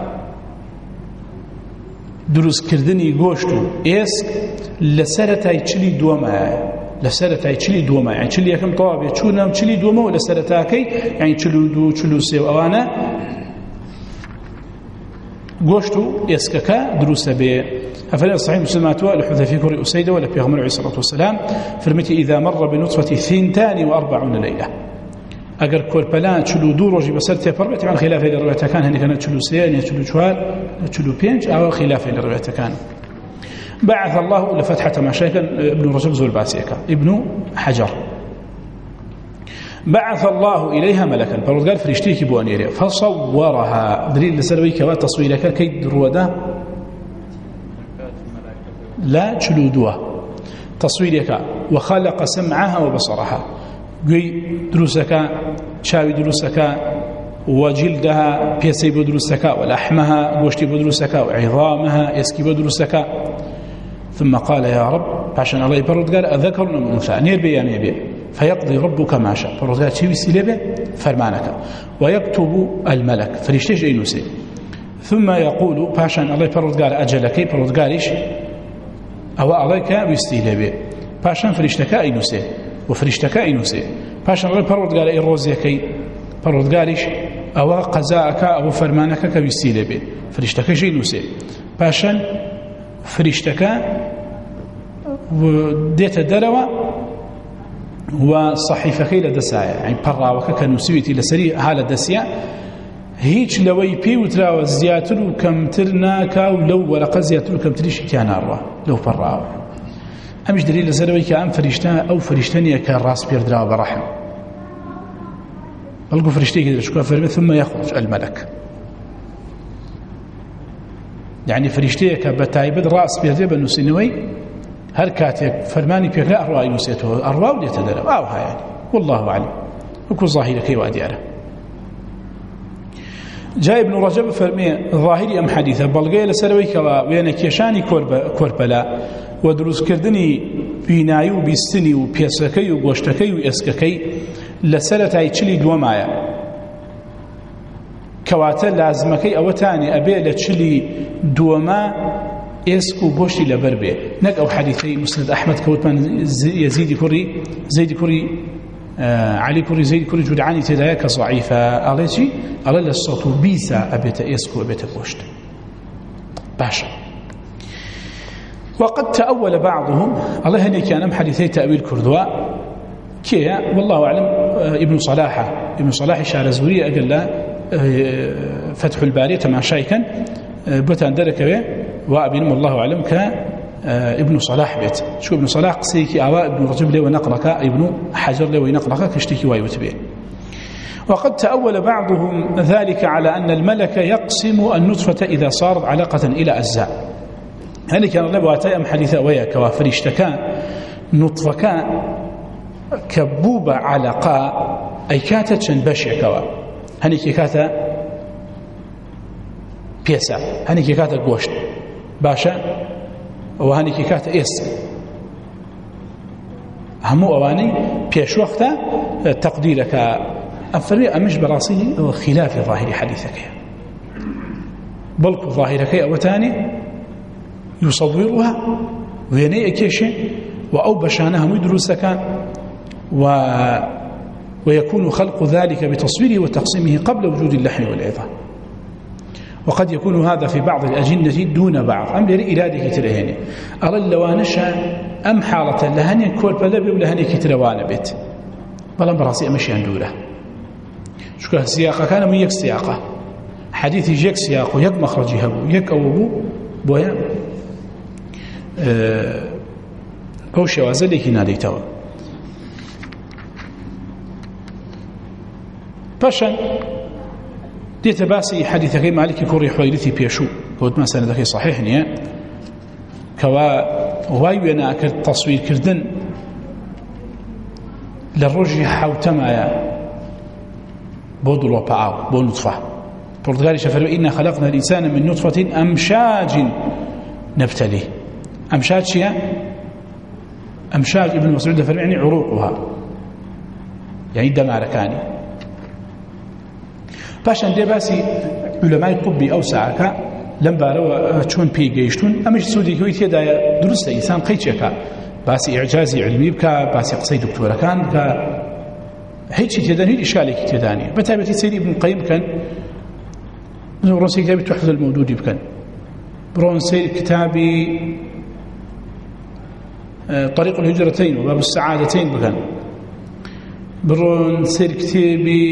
دروس كردني قوشتو إيسك لسرتاي تشلي دوما لسرتاي تشلي دوما يعني تشلي يكم طوابي تشونا تشلي دوما ولسرتاكي يعني تشلو دو تشلو سيو أوانا قوشتو إيسككا دروسة بي أفلا صحيح مسلماتوا لحذيفة كري أسيدة ولا بيغمر عليه الصلاة والسلام فرمتي إذا مر بنطفة ثنتان وأربعون ليلة أجر كوربلان تشلو دو روجي بسرتي فربتي عن خلافه للرواية كان هني كانت تشلو سيان تشلو شوار تشلو بينج أو خلافه للرواية كان بعث الله لفتحة مشايخ ابن رجب زول باسيكا ابن حجر بعث الله إليها ملكا فقال فريشتيك بوانيري فصورها دليل لسروي كوا تصويرك كي درودا لا تشلو دوا تصويرك وخلق سمعها وبصرها قوي دروسك شاوي دروسك وجلدها بيسي بدروسك ولحمها قوشتي بدروسك وعظامها يسكي بدروسك ثم قال يا رب عشان الله يبرد قال أذكر من أنثى نير بي يعني بي فيقضي ربك ما شاء فرد قال شوي سيلبه فرمانك ويكتب الملك فريشتش أي نسي ثم يقول عشان الله يبرد قال أجلك فرد قالش أو عليك ويستيلبه عشان فريشتك أي نسي وفريشتك أي نسي عشان الله يبرد قال أي روزيكي فرد قالش ئەوە قەزاەکە ئەوە فەرمانەکە کە ویستی لێ بێ فریشتەکەشی نووسێ پاشان فریشتەکە دێتە دەرەوە و صحیفەکەی لە دەسایە ئەی پەڕاوەکە کە نووسیویەتی لەسەری ها لە دەسیە هیچ لەوەی پێی وتراوە زیاتر و کەمتر ناکا و لەو وەرەقە زیاتر و کەمتریشی تیا ناڕوە لەو پەڕاوە ئەمیش دلیل لەسەرەوەی کە ئەم فریشتە ئەو فریشتە نییە کە ڕاست پێردراوە بە ڕەحم بەڵکو فریشتەیەکی دەچکووە فەرمێ ثم يخرج الملك يعني فریشتەیە کە بە تایبەت ڕاست پێدرێ بە نووسینەوەی هەر کاتێک فەرمانی پێکرا ئەڕوای نووسێتەوە ئەڕوا و دێتە دەرەوە ئاو هایانی والله أعلم وەکو ظاهیرەکەی وا دیارە جاء ابن رجب فرمي ظاهري أم حديثة بلغي لسروي كوا وين كيشاني كوربلا ودروس كردني بيناي وبيستني وبيسكي وغوشتكي واسككي لسرت اي تشلي دومايا كواتا لازمكي او تاني ابي لتشلي دوما اسكو غوشتي لبربي نك او حديثي مسند احمد كوتمان يزيد كوري زيد كوري آه علي كوري زيد كوري جدعاني تدايك ضعيفة أليشي ألا الصوت بيسا أبيت إسكو أبيت بوشت باشا وقد تأول بعضهم الله هني كان حديثي تأويل كردوا كي والله أعلم ابن صلاحة ابن صلاح الشارزوري أقل له فتح الباري تمام شايكا بوتان درك به وأبين والله أعلم ك ابن صلاح بيت شو ابن صلاح قصيكي أواء ابن رجب له ونقلك ابن حجر له ونقلك كشتكي وايوتبه وقد تأول بعضهم ذلك على أن الملك يقسم النطفة إذا صارت علاقة إلى أجزاء هل كان لبواتي أم حديثة ويا كوافريشتكا نطفكا كبوبة علاقة أي كاتا تشنبشع كوا هني كاتا بيسا هني كاتا قوشت باشا وهاني كاتا إسك همو أواني بيش وقتا تقديرك أفرمي أمش براسي خلاف ظاهر حديثك بلك ظاهرك أوتاني يصورها ويني أكيشي وأو بشانها مدروسك و ويكون خلق ذلك بتصويره وتقسيمه قبل وجود اللحم والعظام وقد يكون هذا في بعض الأجنة دون بعض أم لري إرادة كترهني أرى اللوانشا أم حالة لهني كول بلبي ولهني كتروان بيت بلان براسي أمشي أندوله شو السياقة كان من يك سياقة حديث يك سياق ويك مخرجي هبو يك أوبو بويا أه بوشي وازلك ناديتوا باشن ديت باسي حديثك مالك كوري حويرتي بيشو قلت ما سندك صحيح نيا كوا وايونا اكل تصوير كردن للرجل حوتمايا بودلو باو بو نطفه برتغالي شفر إنا خلقنا الإنسان من نطفة أمشاج نبتليه أمشاج شيء أمشاج ابن مسعود فرعني عروقها يعني دماركاني باشان دي باسي علماء الطب أوسعك لم باروا چون بي گەیشتون ئەمەش سوودی کوي تێدا دروستە ئینسان قەیچێکە باسی ئیعجازی علمی بکە باسی قسەی دکتۆرەکان بکە هیچی تێدا هیچ ئیشکالێکی تێدا نیە بەتایبەتی سەیری ابن قەیم بکەن بڕۆن سەیری کتابی تحفة المودودی بکەن بڕۆن سەیری کتابی طريق الهجرتين وباب السعادتين بكان برون سير كتابي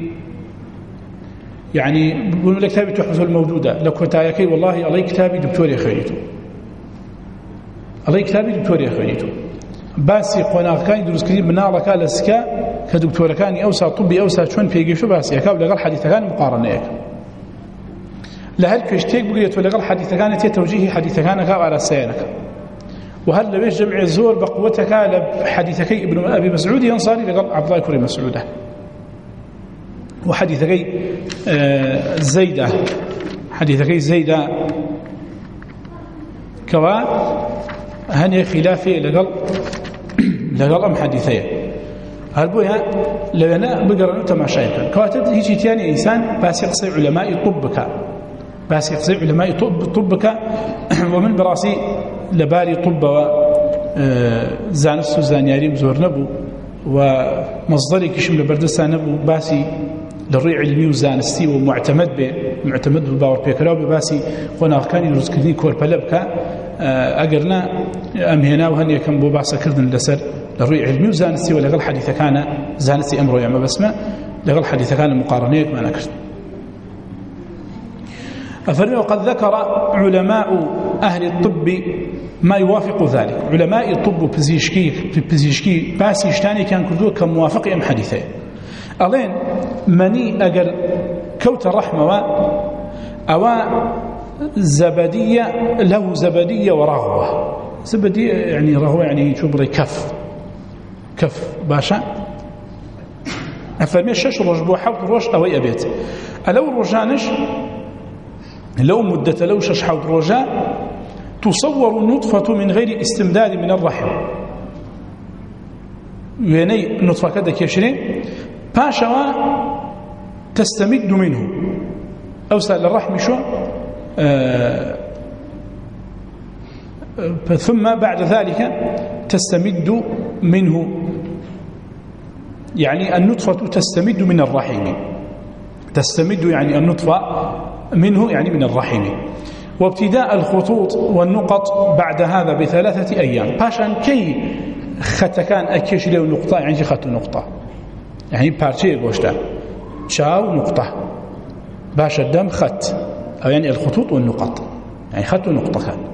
يعني بقول لك كتابي تحفة الموجودة لو كنت عايكي والله الله كتابي دكتوري خيريته الله كتابي دكتوري خيريته باسي قناة كان يدرس كتير من نارك على سكا كدكتور كان أوسع طبي أوسع شون بيجي شو باسي كاب لقال حديث كان مقارنة لهل كشتيك بقيت ولقال حديث كان توجيهي حديث كان كاب على سينك وهل لبيش جمع الزور بقوتك حديثك ابن أبي مسعود ينصاري لقال عبد الله كريم مسعوده وحديثك زيدة حديثك زيدة كوا هني خلافي لقال لقال أم حديثي هل بوها لنا بقرأ تماشايك كواتب هيجي تاني إنسان بس يقصي علماء طبك بس يقصي علماء طب طبك ومن براسي لباري طب زانست زانياري بزور نبو ومصدري كشم لبردستان نبو باسي للڕووی علمی و زانستی و معتمد بێ معتمد و باوەڕ پێکراو بێ باسی خۆناغەکانی دروستکردنی کۆرپەلە بکە ئەگەر نا ئەم هێنا و هەندێکم بۆ باسەکردن لەسەر لەڕووی علمی و زانستی و لەگەڵ حەدیثەکانە زانستی ئەمڕۆیە مەبەسمە لەگەڵ حەدیثەکانە مقارنەیەکمانە کرد. أفرمي وقد ذكر علماء أهل الطب ما يوافق ذلك. علماء الطب بزيشكي بزيشكي باسي اشتاني كان كردوه كموافق أم حديثين ألين مني أجر كوت الرحمة أو زبدية له زبدية ورغوة. زبدية يعني رغوة يعني شبري كف كف باشا. أفرمي الشش روش بو حوت روش أو أبيت ألو رجانش لو مدة لو شش حوت رجاء تصور النطفة من غير استمداد من الرحم. يعني النطفة كذا كيشرين باشا تستمد منه أوصل الرحم شو آه ثم بعد ذلك تستمد منه يعني النطفة تستمد من الرحم تستمد يعني النطفة منه يعني من الرحم. وابتداء الخطوط والنقط بعد هذا بثلاثة أيام باشا كي ختكان أكيش له نقطة يعني خط نقطة يعني بارتي غوشتا شاو نقطة باشا الدم خط أو يعني الخطوط والنقط يعني خط ونقطة كان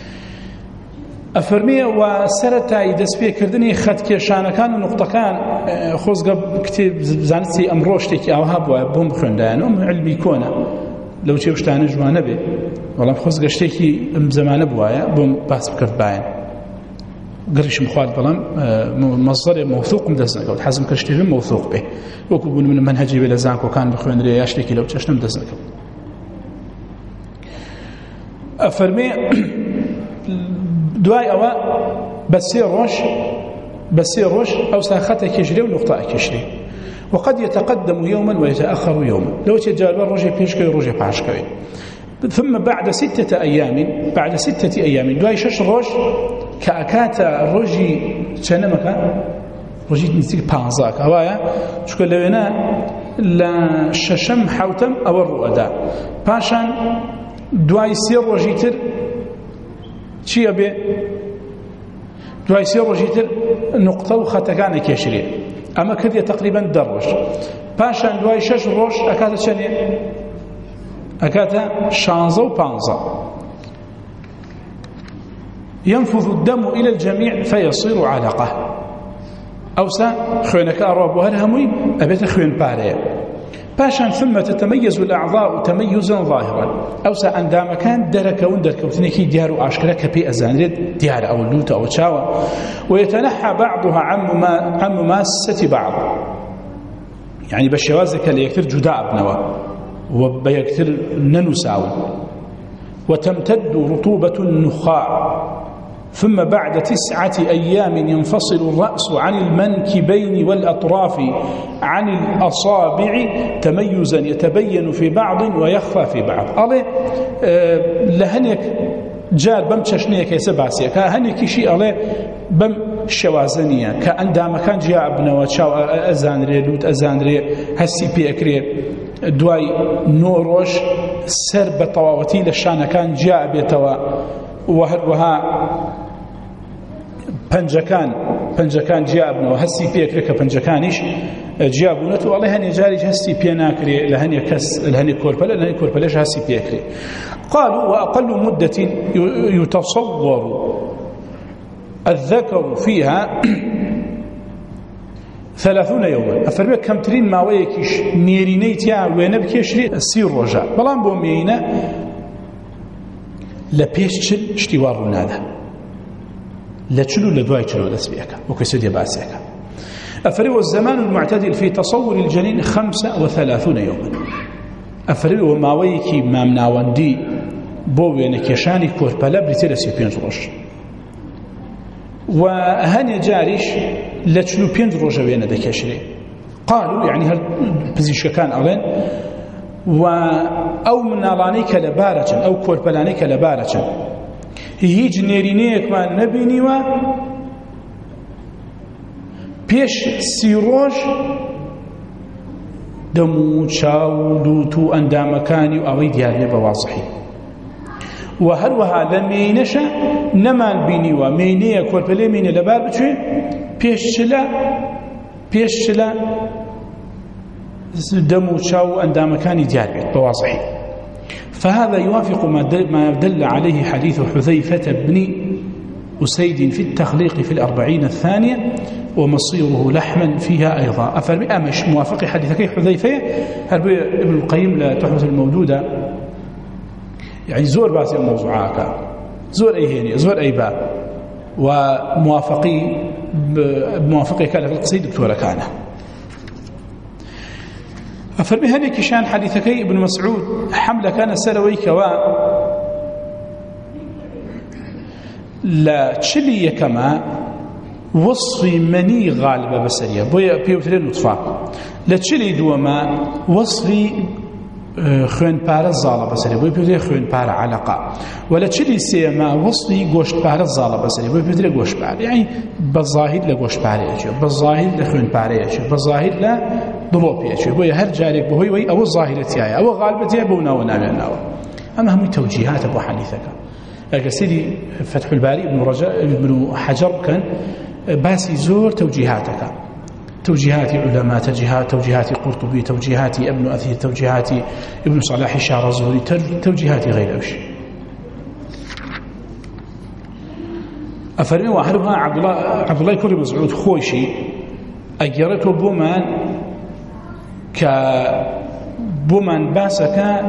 أفرمي وسرتا يدس بيه كردني خط كيشانا كان ونقطة كان خوزق كتير زانتي أمروشتك أو هابوا بوم بخوندان أم علمي كونه لو شيء وشتانه جوانه به والله خوزق اشتكي ام زمانه بوايا بوم باس بكرت باين قريش مخالف بلام مصدر موثوق مدزنك حزم كشتي موثوق به وكبون من منهجي بلا زانك وكان بخوين ري اشتكي لو تشنم مدزنك افرمي دواي أوا بسير روش بسير روش أو ساخته كيشري ونقطة كيشري وقد يتقدم يوما ويتأخر يوما لو تجال الرجل بيشكي الرجل باشكي ثم بعد ستة أيام بعد ستة أيام دواي شش روش كأكاتا الرجل شنمك رجل نسيك بانزاك هوايا شكو لوينا لا ششم حوتم أو الرؤدا باشان دواي سير رجيتر چی ئەبێ دوای سێ ڕۆژیتر نقطە و خەتەکانە کێشرێ ئەمە کردێ تقریبا دە ڕۆژ پاشان دوای شەش ڕۆژ ئەکاتە چەندێ ئەکاتە شانزە و پانزە ينفذ الدم إلى الجميع فيصير علقة أوسا خوينك أرواب وهرهمي أبيت خوين باريا باشان ثم تتميز الأعضاء تميزا ظاهرا أوسا أندام كان درك وندرك وتنكي ديار وعشكرة كبي أزانرد ديار أو اللوت أو تشاوى ويتنحى بعضها عن عن مماسة بعض يعني بالشوازك اللي يكثر جداء بنوا وبيكثر ننساو وتمتد رطوبة النخاع ثم بعد تسعة أيام ينفصل الرأس عن المنكبين والأطراف عن الأصابع تميزا يتبين في بعض ويخفى في بعض ألي أه لهنك جار بم تشنيك يسباسيا كهنك شيء ألي بم شوازنيا كأندام كان جاء ابن وشاو أزانري لوت أزانري هسي بي أكري دواي نوروش سر بطواوتي لشان كان جاء بيتوا وها پنجەکان پنجەکان جیابنەوە هەستی پێکرێت کە پنجەکانیش جیابوونەت و ئەڵێ هەنێ جاریش هەستی پێ ناکرێت لە هەنێ کەس لە هەنێ کۆرپەلە لە هەنێ کۆرپەلەش هەستی پێکرێت قالوا وأقل مدة يتصور الذكر فيها ثلاثون يوما أفرمي كم ترين ماوەیەکیش نێرینەی تیا وێنە بکێشرێت سی ڕۆژە بەڵام بۆ مێینە لە پێش چل شتی وا ڕوونادا لا تشلو لدواي تشلو دسبيك وكسدي باسيك أفريو الزمان المعتدل في تصور الجنين خمسة وثلاثون يوما أفريو ماويكي مامناوندي بوين كيشاني كوربالا بريتيرسي بينز روش وهني جاريش لا تشلو بينز روش وين دكشري قالوا يعني هل بزيش كان ألين و أو منالانيك لبارة أو كوربالانيك لبارة هیچ نێرینەیەکمان نەبینیوە پێش سی ڕۆژ دەم و چاو و دووت و ئەندامەکانی و ئەوەی دیار بێ بە واضحی. و هەروەها لە مێینەشە نەمان بینیوە مێینەیە کۆرپەلێ مێینە لەبار بچوێ پێش چلە پێش چلە دەم و چاو و ئەندامەکانی دیار بێت بە واضحی. فهذا يوافق ما دل عليه حديث حذيفة بن أسيد في التخليق في الأربعين الثانية ومصيره لحما فيها أيضا. أفرمي أمش موافق حديثك حذيفة هربي ابن القيم لا تحفة الموجودة يعني زور باسي الموضوعات زور أي هيني زور أي باب وموافقي بموافقه كان في القصيد دكتورة كان أفرمي هني كشان حديثك ابن مسعود حملة كان سلوي كوا لا تشلي كما وصفي مني غالبة بسرية بويا بيوترين نطفا لا تشلي دوما وصفي خوين بار الزالة بسرية بويا بيوترين خوين بار علاقة ولا تشلي سيما وصفي قوشت بار الزالة بسرية بويا بيوترين قوشت بار يعني بالظاهر لقوشت بار يجو بالظاهر لخوين بار يجو بالظاهر لا ضلوب يجو بويا هر جارك بهوي وي أو الظاهرة أو غالبة بونا ونامي ناو. أما هم توجيهات أبو حديثك أقصدي فتح الباري ابن رجاء ابن حجر كان باسي زور توجيهاتك توجيهات علماء توجيهات توجيهات قرطبي توجيهات ابن أثير توجيهات ابن صلاح الشارزوري توجيهات غير أوش. أفرمي واحدها عبد الله عبد الله كريم مسعود خويشي أجرته بومان ك بومان باسك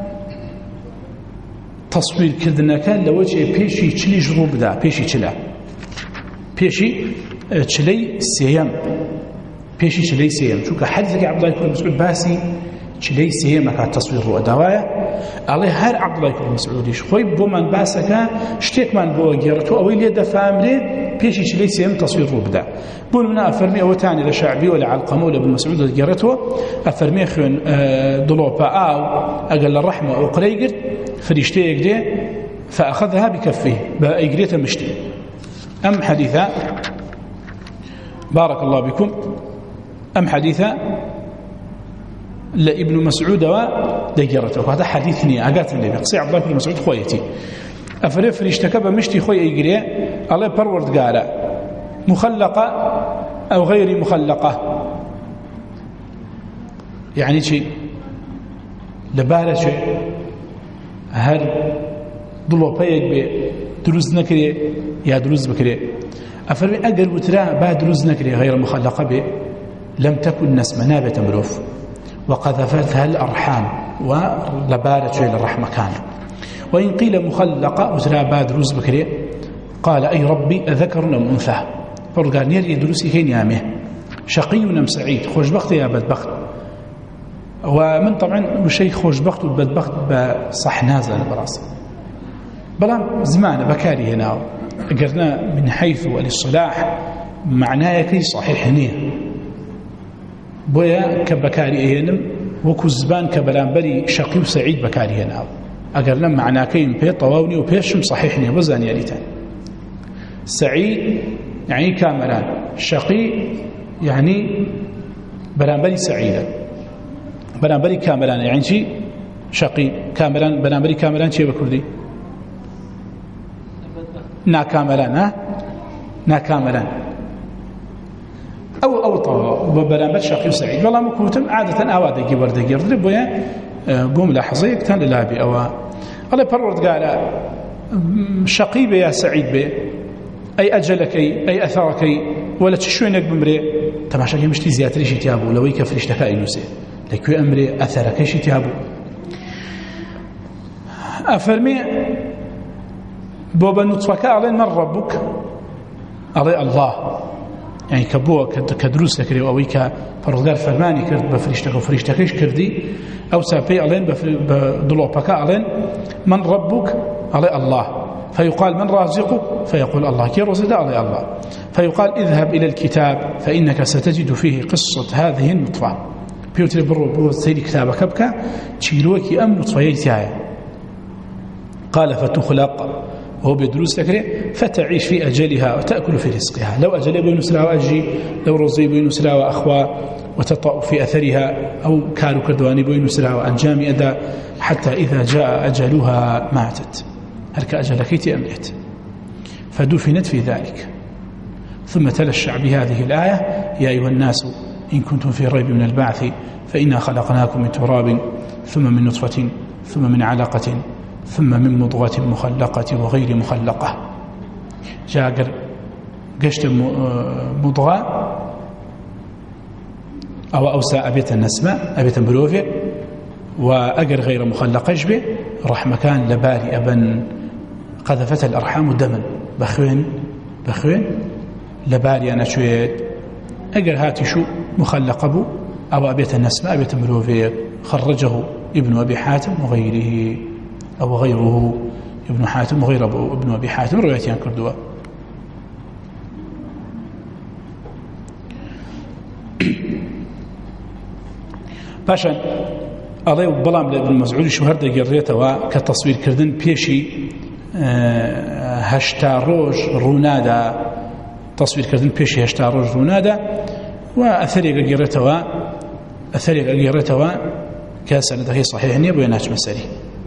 تصوير كردنەکە لەوەجێ پێشی چلیش ڕوو بدا پێشی چلە پێشی چلەی سێیەم پێشی چلەی سێیەم چونکە حەدیثێکی عەبدوڵای کوڕی مسعود باسی چلەی سێیەمەکات تەصویر ڕوو ئەداوایە ئەڵێ هەر عەبدوڵای کوڕی مسعودیش خۆی بۆمان باسەکە شتێکمان بۆ گێڕێتەوە ئەوەی لێ دەفامرێ پێشی چلەی سێیەم تەصویر ڕوو بدا. بۆ منە ئەفەرمی ئەوەتانی لە شەعبی و لە عەلقەمە و لە ابن مسعود دەگێڕێتەوە ئەفەرمێ خوێن دڵۆپە ئاو ئەگەر لە ڕەحمە ئوقرەی گرت فريشتي يقدي فأخذها بكفه بأيقرية مشتي. أم حديثة بارك الله بكم أم حديثة لابن مسعود ودقيرته وهذا حديثني أقاتني بقصي عبد الله بن مسعود خويتي أفري فريشتك بمشتي خوي أيقرية الله برورد قال مخلقة أو غير مخلقة يعني شيء لبالة شيء هر دڵۆپەیەک بێ دروست نەکرێ یا دروست بکرێ ئەفەرمی ئەگەر وترا با دروست نەکرێ غەیڕ مخەلەقە بێ لەم تەکن نەسمە نابێتە مرۆڤ وقذفتها الأرحام ولبارة شوي للرحمكان. وإن قيل مخلقة وترا با دروست بکرێ قال أي ربي أذكر أم أنثى فرقان يري دروسي كين يامه شقي أم سعيد خوشبخت يا بدبخت. ومن طبعا بشيء خوشبخت وبدبخت بصح نازل براسه بلام زمان بكاري هنا قرنا من حيث الاصطلاح معناه كي صحيح هنا بويا كبكاري هنا وكو زبان كبلانبري شقي وسعيد بكاري هنا أقرنا معناه كي بي طواوني وبيشم صحيح هنا بزاني ياليتان سعيد يعني كاملان شقي يعني بلانبري سعيدا بنابري كاملان يعني شيء شقي كاملان بنابري كاملان شيء بكردي نا كاملان ها نا كاملان أو أو طوا بنابر شقي وسعيد والله مكوتم عادة أواد يجي ورد يجي ورد بويا بوم لحظة كان للابي أو الله برورد قال شقي بيا سعيد بي أي أجلك أي أثرك ولا تشوينك بمري تماشى مشتي زيادة شيء تيابو لو يكفرش تكاي نوسي لكي أمري أثرك شيء تيابو أفرمي بوبا نطفك على من ربك على الله يعني كبوه كدروس لكري وأويك فرغار فرماني كرد بفريشتك وفريشتك إيش كردي أو سابي علين بضلوبك علين من ربك على الله فيقال من رازقك فيقول الله كي رزد على الله فيقال اذهب إلى الكتاب فإنك ستجد فيه قصة هذه النطفة بيوتري برو برو سيدي كتابك بك تشيلوكي أم نطفيتي قال فتخلق وهو بيدروس لكري فتعيش في أجلها وتأكل في رزقها لو أجل بين سلا وأجي لو رزي بين سلا وأخوة وتطأ في أثرها أو كانوا كردواني بين سرها وأنجام أدا حتى إذا جاء أجلها ماتت هلك أجلك أملت فدفنت في ذلك. ثم تلا الشعب هذه الآية: يا أيها الناس إن كنتم في ريب من البعث فإنا خلقناكم من تراب ثم من نطفة ثم من علقة ثم من مضغة مخلقة وغير مخلقة. جاء قشت مضغة أو أوسى أبيت النسمة أبيت بروفي وأجر غير مخلقة جبه راح مكان لباري أبن قذفت الأرحام دما بخوين بخوين لباري أنا شوية أجر هاتي شو مخلق أبو أو أبيت النسمة أبيت بروفي خرجه ابن أبي حاتم وغيره أو غيره ابن حاتم وغير ابن أبي حاتم روايتين كردوا. باشا أضيء بلام لابن مسعود شو هردا جريته كتصوير كردن بيشي هشتا روج رونادا تصوير كردن بيشي هشتا روج رونادا وأثري جريته أثري جريته كاسنده هي صحيح نيب ويناش مسري.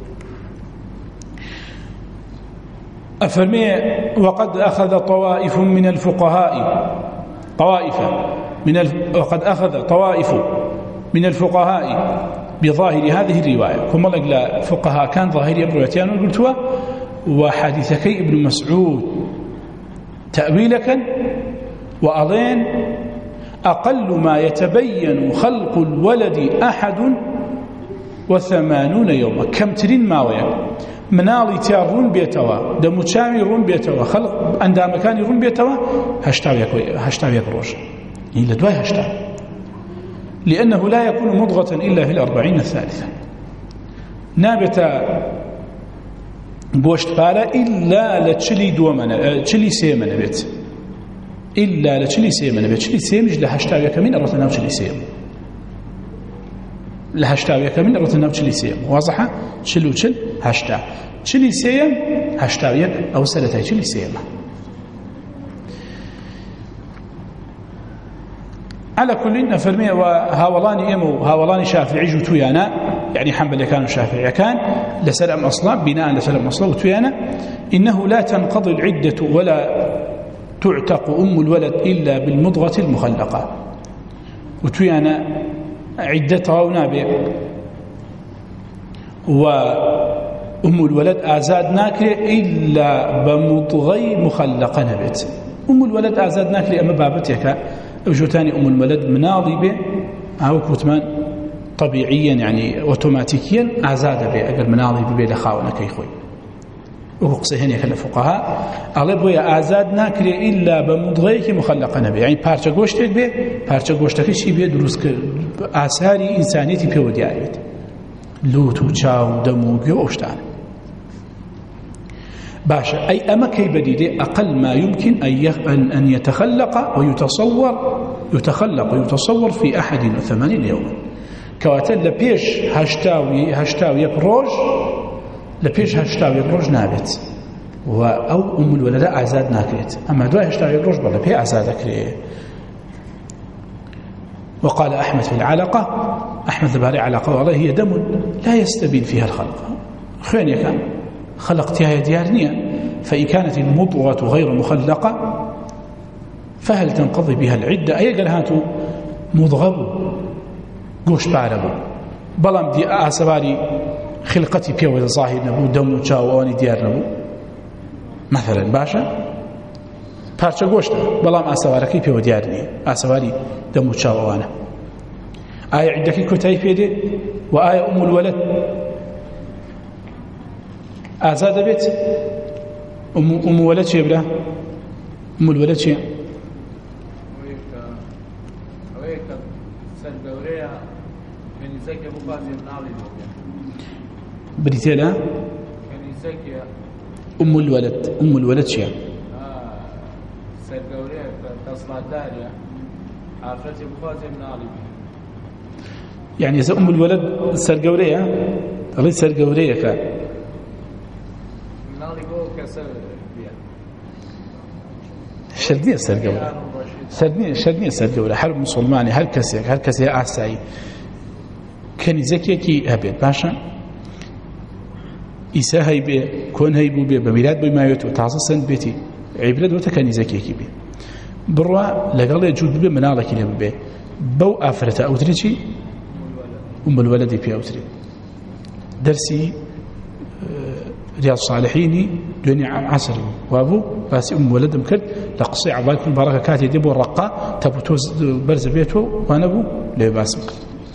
أفرمي: وقد أخذ طوائف من الفقهاء طوائف من الف... وقد أخذ طوائف من الفقهاء بظاهر هذه الرواية. كما لقى فقهاء كان ظاهري أبروتيان وقلتوا وحديثك ابن مسعود تأويلك وأضين أقل ما يتبين خلق الولد أحد وثمانون يوما كم ترين ماوية مناڵی تیا ڕوون بێتەوە دەموچاوی ڕوون بێتەوە خەڵق ئەندامەکانی ڕوون بێتەوە هەشتا یەک ڕۆژ لە دوای هەشتا لأنه لا يكون مضغة إلا في الأربعين الثالثة نابێتە گۆشتپارە إلا لە چلی دووەمە چلی سێمە نەبێت إلا لە چلی سێمە نەبێت چلی سێمیش لە هەشتا یەکەمین ئەڕۆتە ناو چلی سێم لە هەشتا یەکەمین ئەڕۆتە ناو چلی سێم وازەحە چل و چل هەشتا چلی سێم هەشتا یەک ئەو سەرەتای چلی سێمە. على كل نفرمي وهاولاني إمو هاولاني شافعي جوتويانا يعني حنبل كانوا شافعي كان لسلام أصلا بناء لسلام أصلا وتويانا إنه لا تنقضي العدة ولا تعتق أم الولد إلا بالمضغة المخلقة وتويانا عدتها ونابع وأم الولد آزاد ناكري إلا بمضغي مخلقة نبت. أم الولد آزاد ناكري أما بابتك وجوتاني أم الولد مناضي به أو كتمان طبيعيا يعني أوتوماتيكيا آزاد به أقل مناضي به لخاونا كيخوي وقصهن يكل الفقهاء على بويا آزاد ناكري إلا بمضغيك مخلقة نبي يعني بارچة گوشتك به بارچة گوشتك شي به دروس آثاري إنسانيتي بيو دياريت لوت وچاو دمو گو أوشتان باشا أي أما كي بديدي أقل ما يمكن أن أن يتخلق ويتصور يتخلق ويتصور في أحد وثمانين يوما كواتل لبيش هشتاوي هشتاوي يبروج لبيش هشتاوي يبروج نابت أو أم الولد أعزاد ناكريت أما دواء هشتاوي يبروج بلا بي أعزاد أكريت. وقال أحمد في العلاقة أحمد الباري علاقة والله هي دم لا يستبين فيها الخلق خير يكان خلقتها ديارنيا فإن كانت المضغة غير مخلقة فهل تنقضي بها العدة أي قال هاتوا مضغب قوش بعربو بلام دي آسباري خلقتي بيو ظاهر نبو دم وشاواني ديار نبو مثلا باشا پارچە گۆشتە بەڵام ئاسەوارەکەی پێوە دیار نییە ئاسەواری دەم و چاوەوانە ئایا عیدەکەی کۆتایی پێدێ و ئایا ئوم الولەد ئازا دەبێت ئوم الولەد چێ برا ئوم الولەد چێ بریتێ لە ئوم الولەد ئوم الولەد چێ
سرگەورەیە دەسڵاتدارە ئافرەتی بخوازێ مناڵی
يعني إذا أم الولد سرگەورەیە دەڵێ سرگەورەیەکە
مناڵی بۆ کەسە بێت
شەرت نییە سەرگەورە سردني سردني سرد ولا حرب مسلماني هل كسي هل كسي أعساي كنيزكي كي أبيت باشا إيسا هاي بي كون هاي بو بي بميلاد بي ما يوتو تعصى سند بيتي عبرد وتا كنيزكي كي بي بروا لقال يجود بي منالك لي بي بو آفرة أوتريتي أم الولد بي أوتري درسي رياض الصالحين دنيا عصر وابو بس أم ولد مكد لقصي عباك البركة كاتي ديبو الرقاء تبو توز برز بيته وانا بو لباس مكد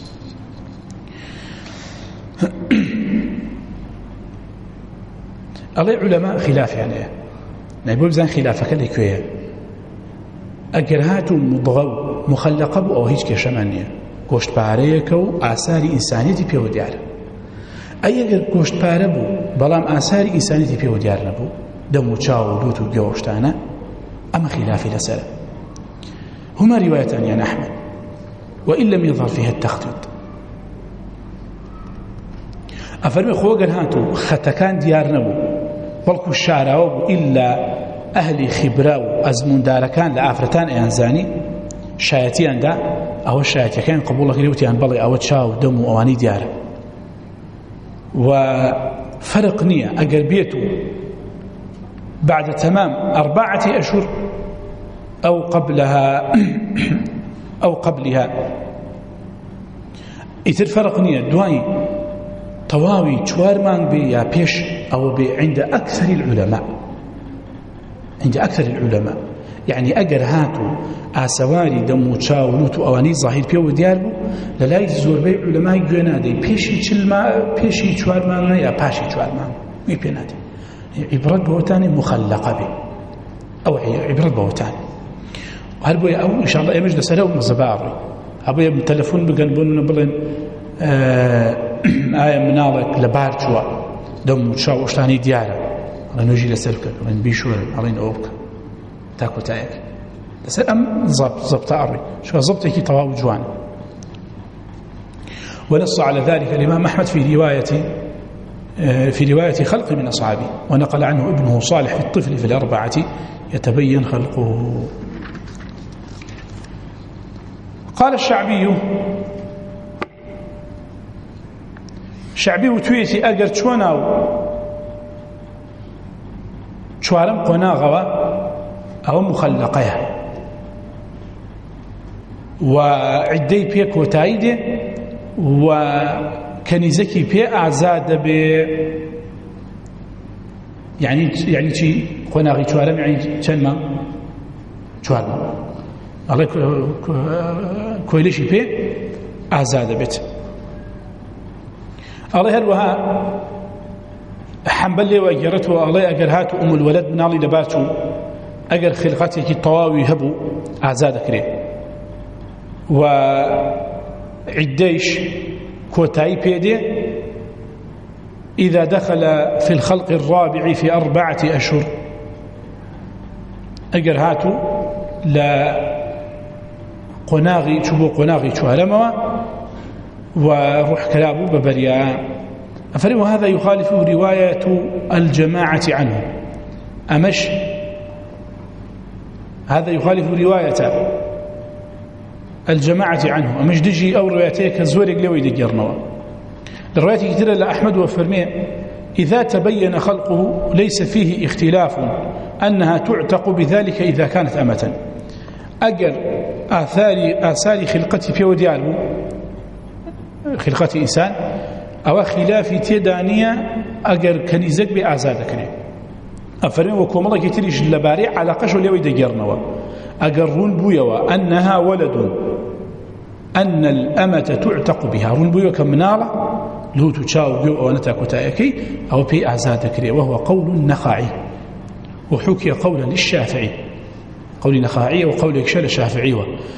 الله علماء خلاف يعني نقول بزان خلافك اللي كويه أجرهاتو مضغو مخلقة بو أو هيج كشمانية قوشت باريكو آثار إنسانيتي بيو ديار أي أجر قوشت باربو بلام آثار إنسانيتي بيو ديار نبو دمو تشاو لوتو جوشتانا أما خلافي لسلا هما روايتان يعني أحمد وإن لم يظهر فيها التخطيط أفرمي خوغر هاتو ختكان ديار نبو بلكو الشعراو إلا أهلي خبراو أزمون داركان لآفرتان أيانزاني شايتيان دا أو الشايتي كان قبول الله كريوتيان بلي أو تشاو دمو أواني ديار وفرق نية أقربيته بعد تمام أربعة أشهر أو قبلها أو قبلها إذن فرق نية دواني طواوي شوارمان بي يا بيش أو بي عند أكثر العلماء عند أكثر العلماء يعني أجر هاتو آسواري دمو تشاولوتو أواني ظاهر بيو دياربو للاي زور بي علماء جوانادي بيشي تشلما بيشي شوارمان يا باشي شوارمان مي بينادي عبرت بوتاني مخلقة بي أو عبرت بوتاني وهل بويا أو إن شاء الله يمجد سلو مزباري أبويا من تلفون بقنبون نبلن آه آية منالك لبارجوا دمو تشاو أشتاني ديارة الله نجي لسلك الله نبيشور الله نوبك تاكو تايك لسل أم ضبط ضبط أري شو ضبط هيك طواو جوان ونص على ذلك الإمام أحمد في رواية في رواية خلق من أصحابه ونقل عنه ابنه صالح في الطفل في الأربعة يتبين خلقه. قال الشعبي شعبي تويتي أجر شوناو شوارم قناغوا أو مخلقها وعدي بيك وتايده وكنيزكي بي أعزاد ب يعني يعني شيء قناغي شوارم يعني شنما شوارم الله كويلشي بي أعزاد بيت الله هلوها حنبلي وأجرته الله أجر هاتو أم الولد من الله لباتو أجر خلقتك الطواوي هبو أعزاد كريم وعديش كوتاي بيدي إذا دخل في الخلق الرابع في أربعة أشهر أجر هاتو لا قناغي شبو قناغي شهرموا وروح كلابه ببرياء أفرم هذا يخالف رواية الجماعة عنه أمش هذا يخالف رواية الجماعة عنه أمش دجي أو روايتك الزورق لوي دقرنوا الرواية كثيرة لأحمد وفرميه إذا تبين خلقه ليس فيه اختلاف أنها تعتق بذلك إذا كانت أمة أجر آثار آثار خلقتي في ودياله خلقتي إنسان أو خلاف تدانية أجر كنيزك بأعزادك لي أفرمي وكومضة كتيريش اللباري على قشو ليوي دقرنوا أجرون بويوا أنها ولد أن الأمة تعتق بها رون بويوا كمنالة لو تشاو بيو أو نتاكو تايكي أو بي أعزادك لي وهو قول نخاعي وحكي قولا للشافعي قول نخاعي وقول يكشل الشافعي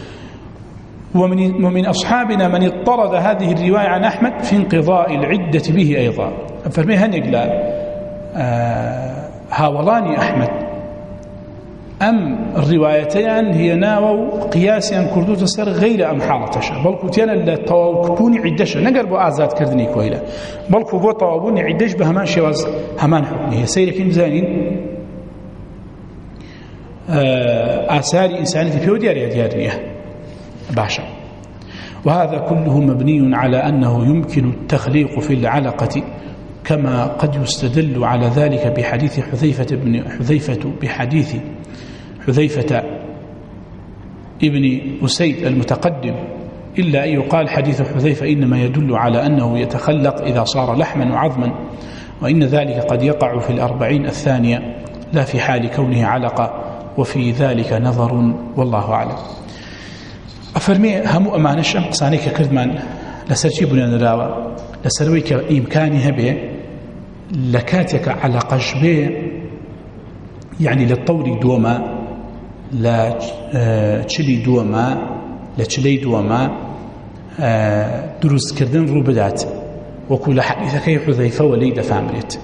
ومن, ومن أصحابنا من اضطرد هذه الرواية عن أحمد في انقضاء العدة به أيضا فرمي هنقل آه هاولاني أحمد أم الروايتين هي ناو قياسيا كردو تسر غير أم حالتشا بل كتيانا لتوكبوني عدشا نقر بو آزاد كردني كويلة بل كبو طوابوني عدش بهمان شواز همان حكمي هي سيرك انزانين آثار إنسانية في وديار ديارية باشا. وهذا كله مبني على أنه يمكن التخليق في العلقة، كما قد يستدل على ذلك بحديث حذيفة بن حذيفة بحديث حذيفة ابن أسيد المتقدم، إلا أن يقال حديث حذيفة إنما يدل على أنه يتخلق إذا صار لحما وعظما، وإن ذلك قد يقع في الأربعين الثانية لا في حال كونه علقة، وفي ذلك نظر والله أعلم. أفرمي همو أمانش أم قصانيك كردمان لسرشي بنيان راوة لسرويك إمكاني هبه لكاتك على قشبه، يعني للطوري دوما لا تشلي دوما لا تشلي دوما دروس كردن رو بدات وكل حديثك حذيفة وليد فامريت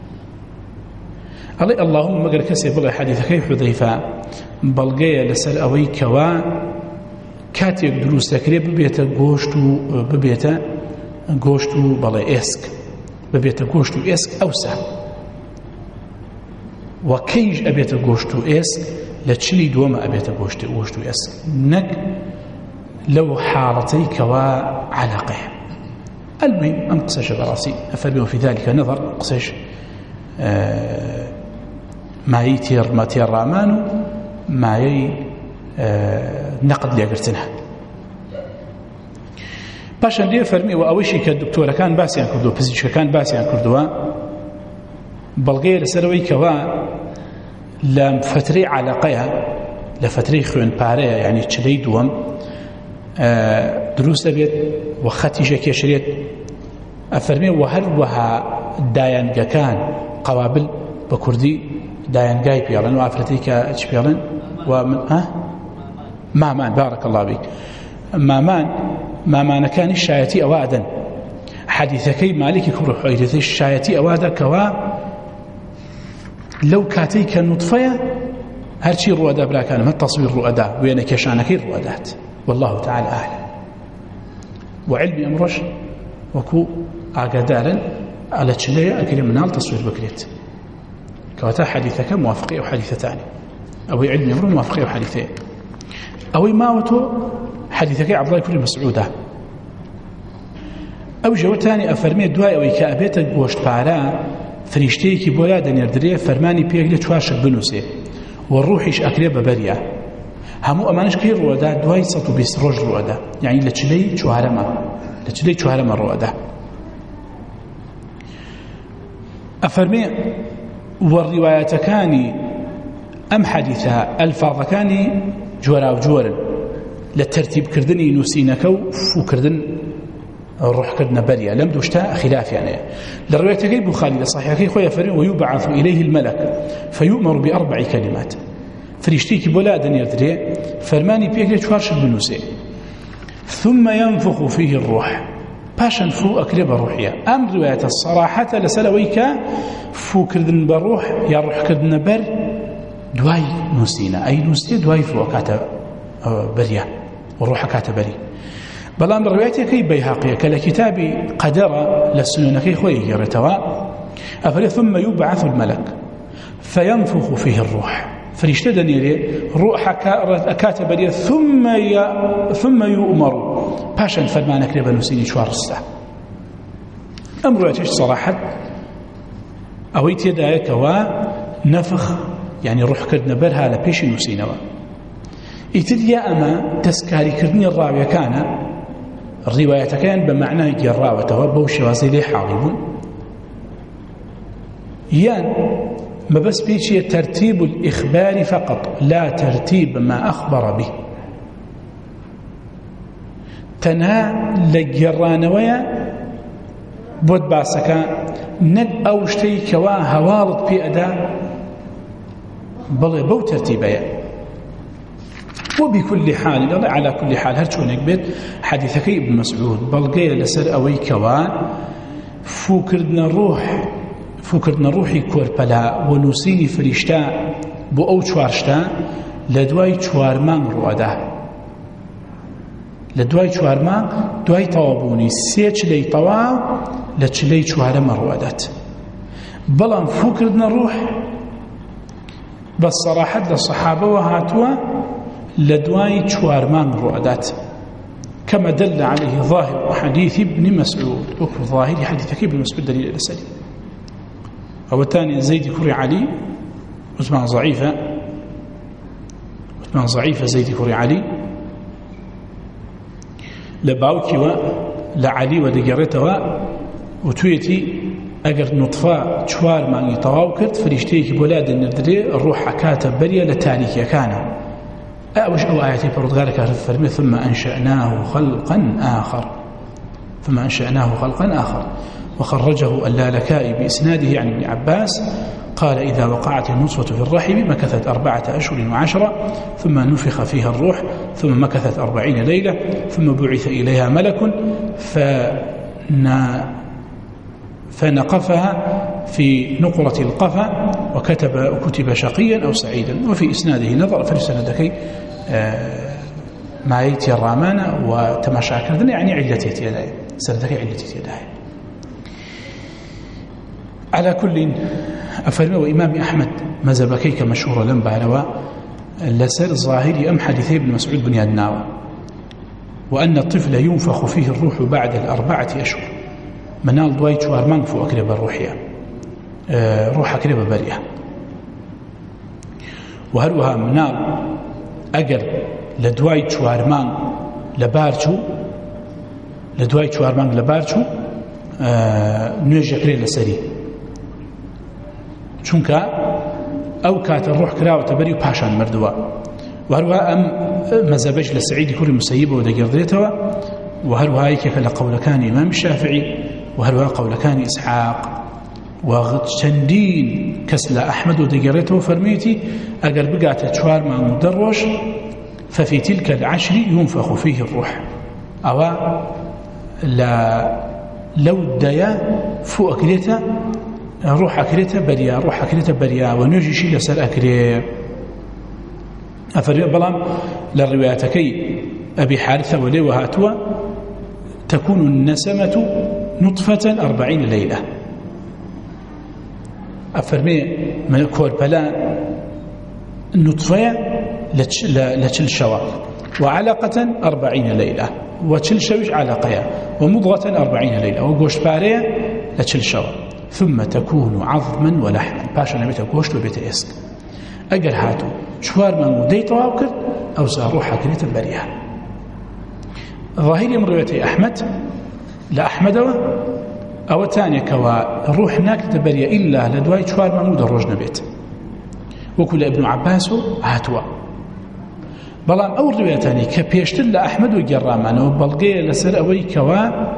علي اللهم مقر كسي بلا حديثك حذيفة بلغي لسر أوي كوا كاتيك دروس تكري ببيتا غوشتو ببيتا غوشتو بلا إسك ببيتا غوشتو إسك أوسع، وكيج أبيتا غوشتو إسك لتشلي دوما أبيتا غوشتو غوشتو إسك نك لو حالتي كوا علاقه. المهم أم قصش براسي أفرمي في ذلك نظر قصش آه ما يتير ما تير رامانو ما ي آه نقد لي أقرتنها باشا ليه فرمي وأوشي كالدكتورة كان باسي عن كردو بزيش كان باسي عن كردوا بلغير سلوي كوا لم فتري علاقها لفتري خوين باريا يعني تشلي دوام آه دروس بيت وختيجة كيشريت أفرمي وهل وها دايان كان قوابل بكردي دايان جاي بيرن وافرتيك اشبيرن ومن ها مامان بارك الله بك مامان مامان كان الشايتي أوادا حديثكي مالك كروح حديث الشايتي أوادا كوا لو كاتيك النطفية هرشي رؤدا بلا كان ما التصوير رؤدا وين كشانك الرؤدات والله تعالى أعلم. وعلمي أمرش وكو أقدارا على تشلية أكل منال تصوير بكريت كواتا حديثك موافقية وحديثتان أو علمي أمر موافقية وحديثين أو ماوتو حديثك عبد الله كل مسعودة أو جوتاني أفرمي دواء أو كأبيت قوشت بارا فريشتيكي بولا دنيردريه فرماني بيقلي تواشك بنوسي والروحيش أكلي ببريا همو أمانش كي رؤدا دواي سطو بيس روج رؤدا يعني لتشلي شوهرما لتشلي شوهرما رؤدا أفرمي والروايات كاني أم حديثة الفاظ كاني جورا وجورا للترتيب كردني نسينكو وكردن الروح كردنا بريا لم دوشتا خلاف يعني للرواية كي بخاري لصحيح كي خويا فرمي ويبعث إليه الملك فيؤمر بأربع كلمات فريشتيكي بولا دنيا دري فرماني بيكلي شوارش بنوسي ثم ينفخ فيه الروح باشا فو أكلب روحيا أم رواية الصراحة لسلويك فو كردن بروح يا روح كردن بر دواي نوسينا أي نوسي دواي فو كاتا بريا والروح كاتا بري بلان روايتي كي بيهاقية كالكتاب قدر للسنون كي خوي يرتوى أفري ثم يبعث الملك فينفخ فيه الروح فريشتدن يلي روح كاتب لي ثم ي... ثم يؤمر باشا فرمانك لي بنوسيني شوارسته أمر يتش صراحة أويت يدايك ونفخ يعني روح كردنا برها لبيش نوسينوا يتدي أما تسكاري كردني الراوية كان الرواية كان بمعنى الراوة توبوا شوازيلي حاربون يان ما بس بيشي ترتيب الإخبار فقط لا ترتيب ما أخبر به تنها لجرانويا بود باسكا ند أو شتي كوا هوالط بأداء بل بو ترتيبيا وبكل حال على كل حال هرشونك بيت حديثك ابن مسعود بلقيا لسر أوي كوا فوكردنا الروح فكرنا روحي كوربلا ونسيني فريشتا بو أو چوارشتا لدواي چوارمان رواده لدواي چوارمان دواي طوابوني سيچ لي طواب لچلي چوارم روادات بلان فكرنا روح بس صراحة للصحابة وهاتوا لدواي شوارمان رؤدات كما دل عليه ظاهر حديث ابن مسعود وكو ظاهر حديث ابن مسعود دليل الأسلي. أو الثاني زيد كري علي واسمها ضعيفة واسمها ضعيفة زيد كري علي لباوكي لعلي ودقرتها وتويتي أجر نطفاء شوار ما يتواوكت فريشتيك بولاد الندري الروح كاتب بريا لتاريخ كان أوش أو آياتي بردغارك فرمي ثم أنشأناه خلقا آخر ثم أنشأناه خلقا آخر. وخرجه اللالكائي بإسناده عن ابن عباس قال إذا وقعت النطفة في الرحم مكثت أربعة أشهر وعشرة ثم نفخ فيها الروح ثم مكثت أربعين ليلة ثم بعث إليها ملك فنا فنقفها في نقرة القفا وكتب كتب شقيا أو سعيدا. وفي إسناده نظر فرسندكي ما يتي الرامانة وتماشى كذا يعني علتي يداي سندكي علتي يداي. على كل أفرمي وإمام أحمد مذهبكي كمشهور لم بعلوا لسر ظاهري أم حديثي ابن مسعود بن يدناوى وأن الطفل ينفخ فيه الروح بعد الأربعة أشهر منال دواي شوارمان فو أكرب الروحية أه روح أكرب بريئة. وهروها منال أجر لدواي شوارمان لبارشو لدواي شوارمان لبارشو أه نيجي أكرب لسري چونکە ئەو کاتە ڕۆح کراوەتە بەری و پاشان مردووە. وهروها ئەم مەذهبەش لە سعیدی کوڕی مسەیبەوە دەگەڕدرێتەوە و هەروها یەکێکە لە قەولەکانی ئیمام الشافعی و هەروها قەولەکانی ئیسحاق و چەندین کەس لە ئەحمەد و دەگەڕێتەوە فەرمێتی ئەگەر بگاتە چوار مانگ و دە ڕۆژ ففي تلك العشر ينفخ فيه الروح ئەوە لە لەو دەیە فوو ئەکرێتە روح أكريته بريا روح أكريته بريا ونجي شيء لسر أكري أفرق بلام للرواياتكي أبي حارثة ولي وهاتوا تكون النسمة نطفة أربعين ليلة أفرمي من كوربلا نطفة لتشل شوا وعلاقة أربعين ليلة وتشل شوش علاقة ومضغة أربعين ليلة وقوش بارية لتشل شوا ثم تكون عظما ولحما باشا نبيت قوشت وبيت اسك اگر هاتو شوار من ودي طواو كرد او ساروحا كريتا بريها. ظاهري من رواية أحمد لا أحمد او تاني كوا روح ناكرتا بريا إلا لدواي شوار من ودى الرجن بيت وكل ابن عباس هاتوا بلان او رواية تاني كبيشتل لأحمد وقرامان وبلغي لسر اوي كوا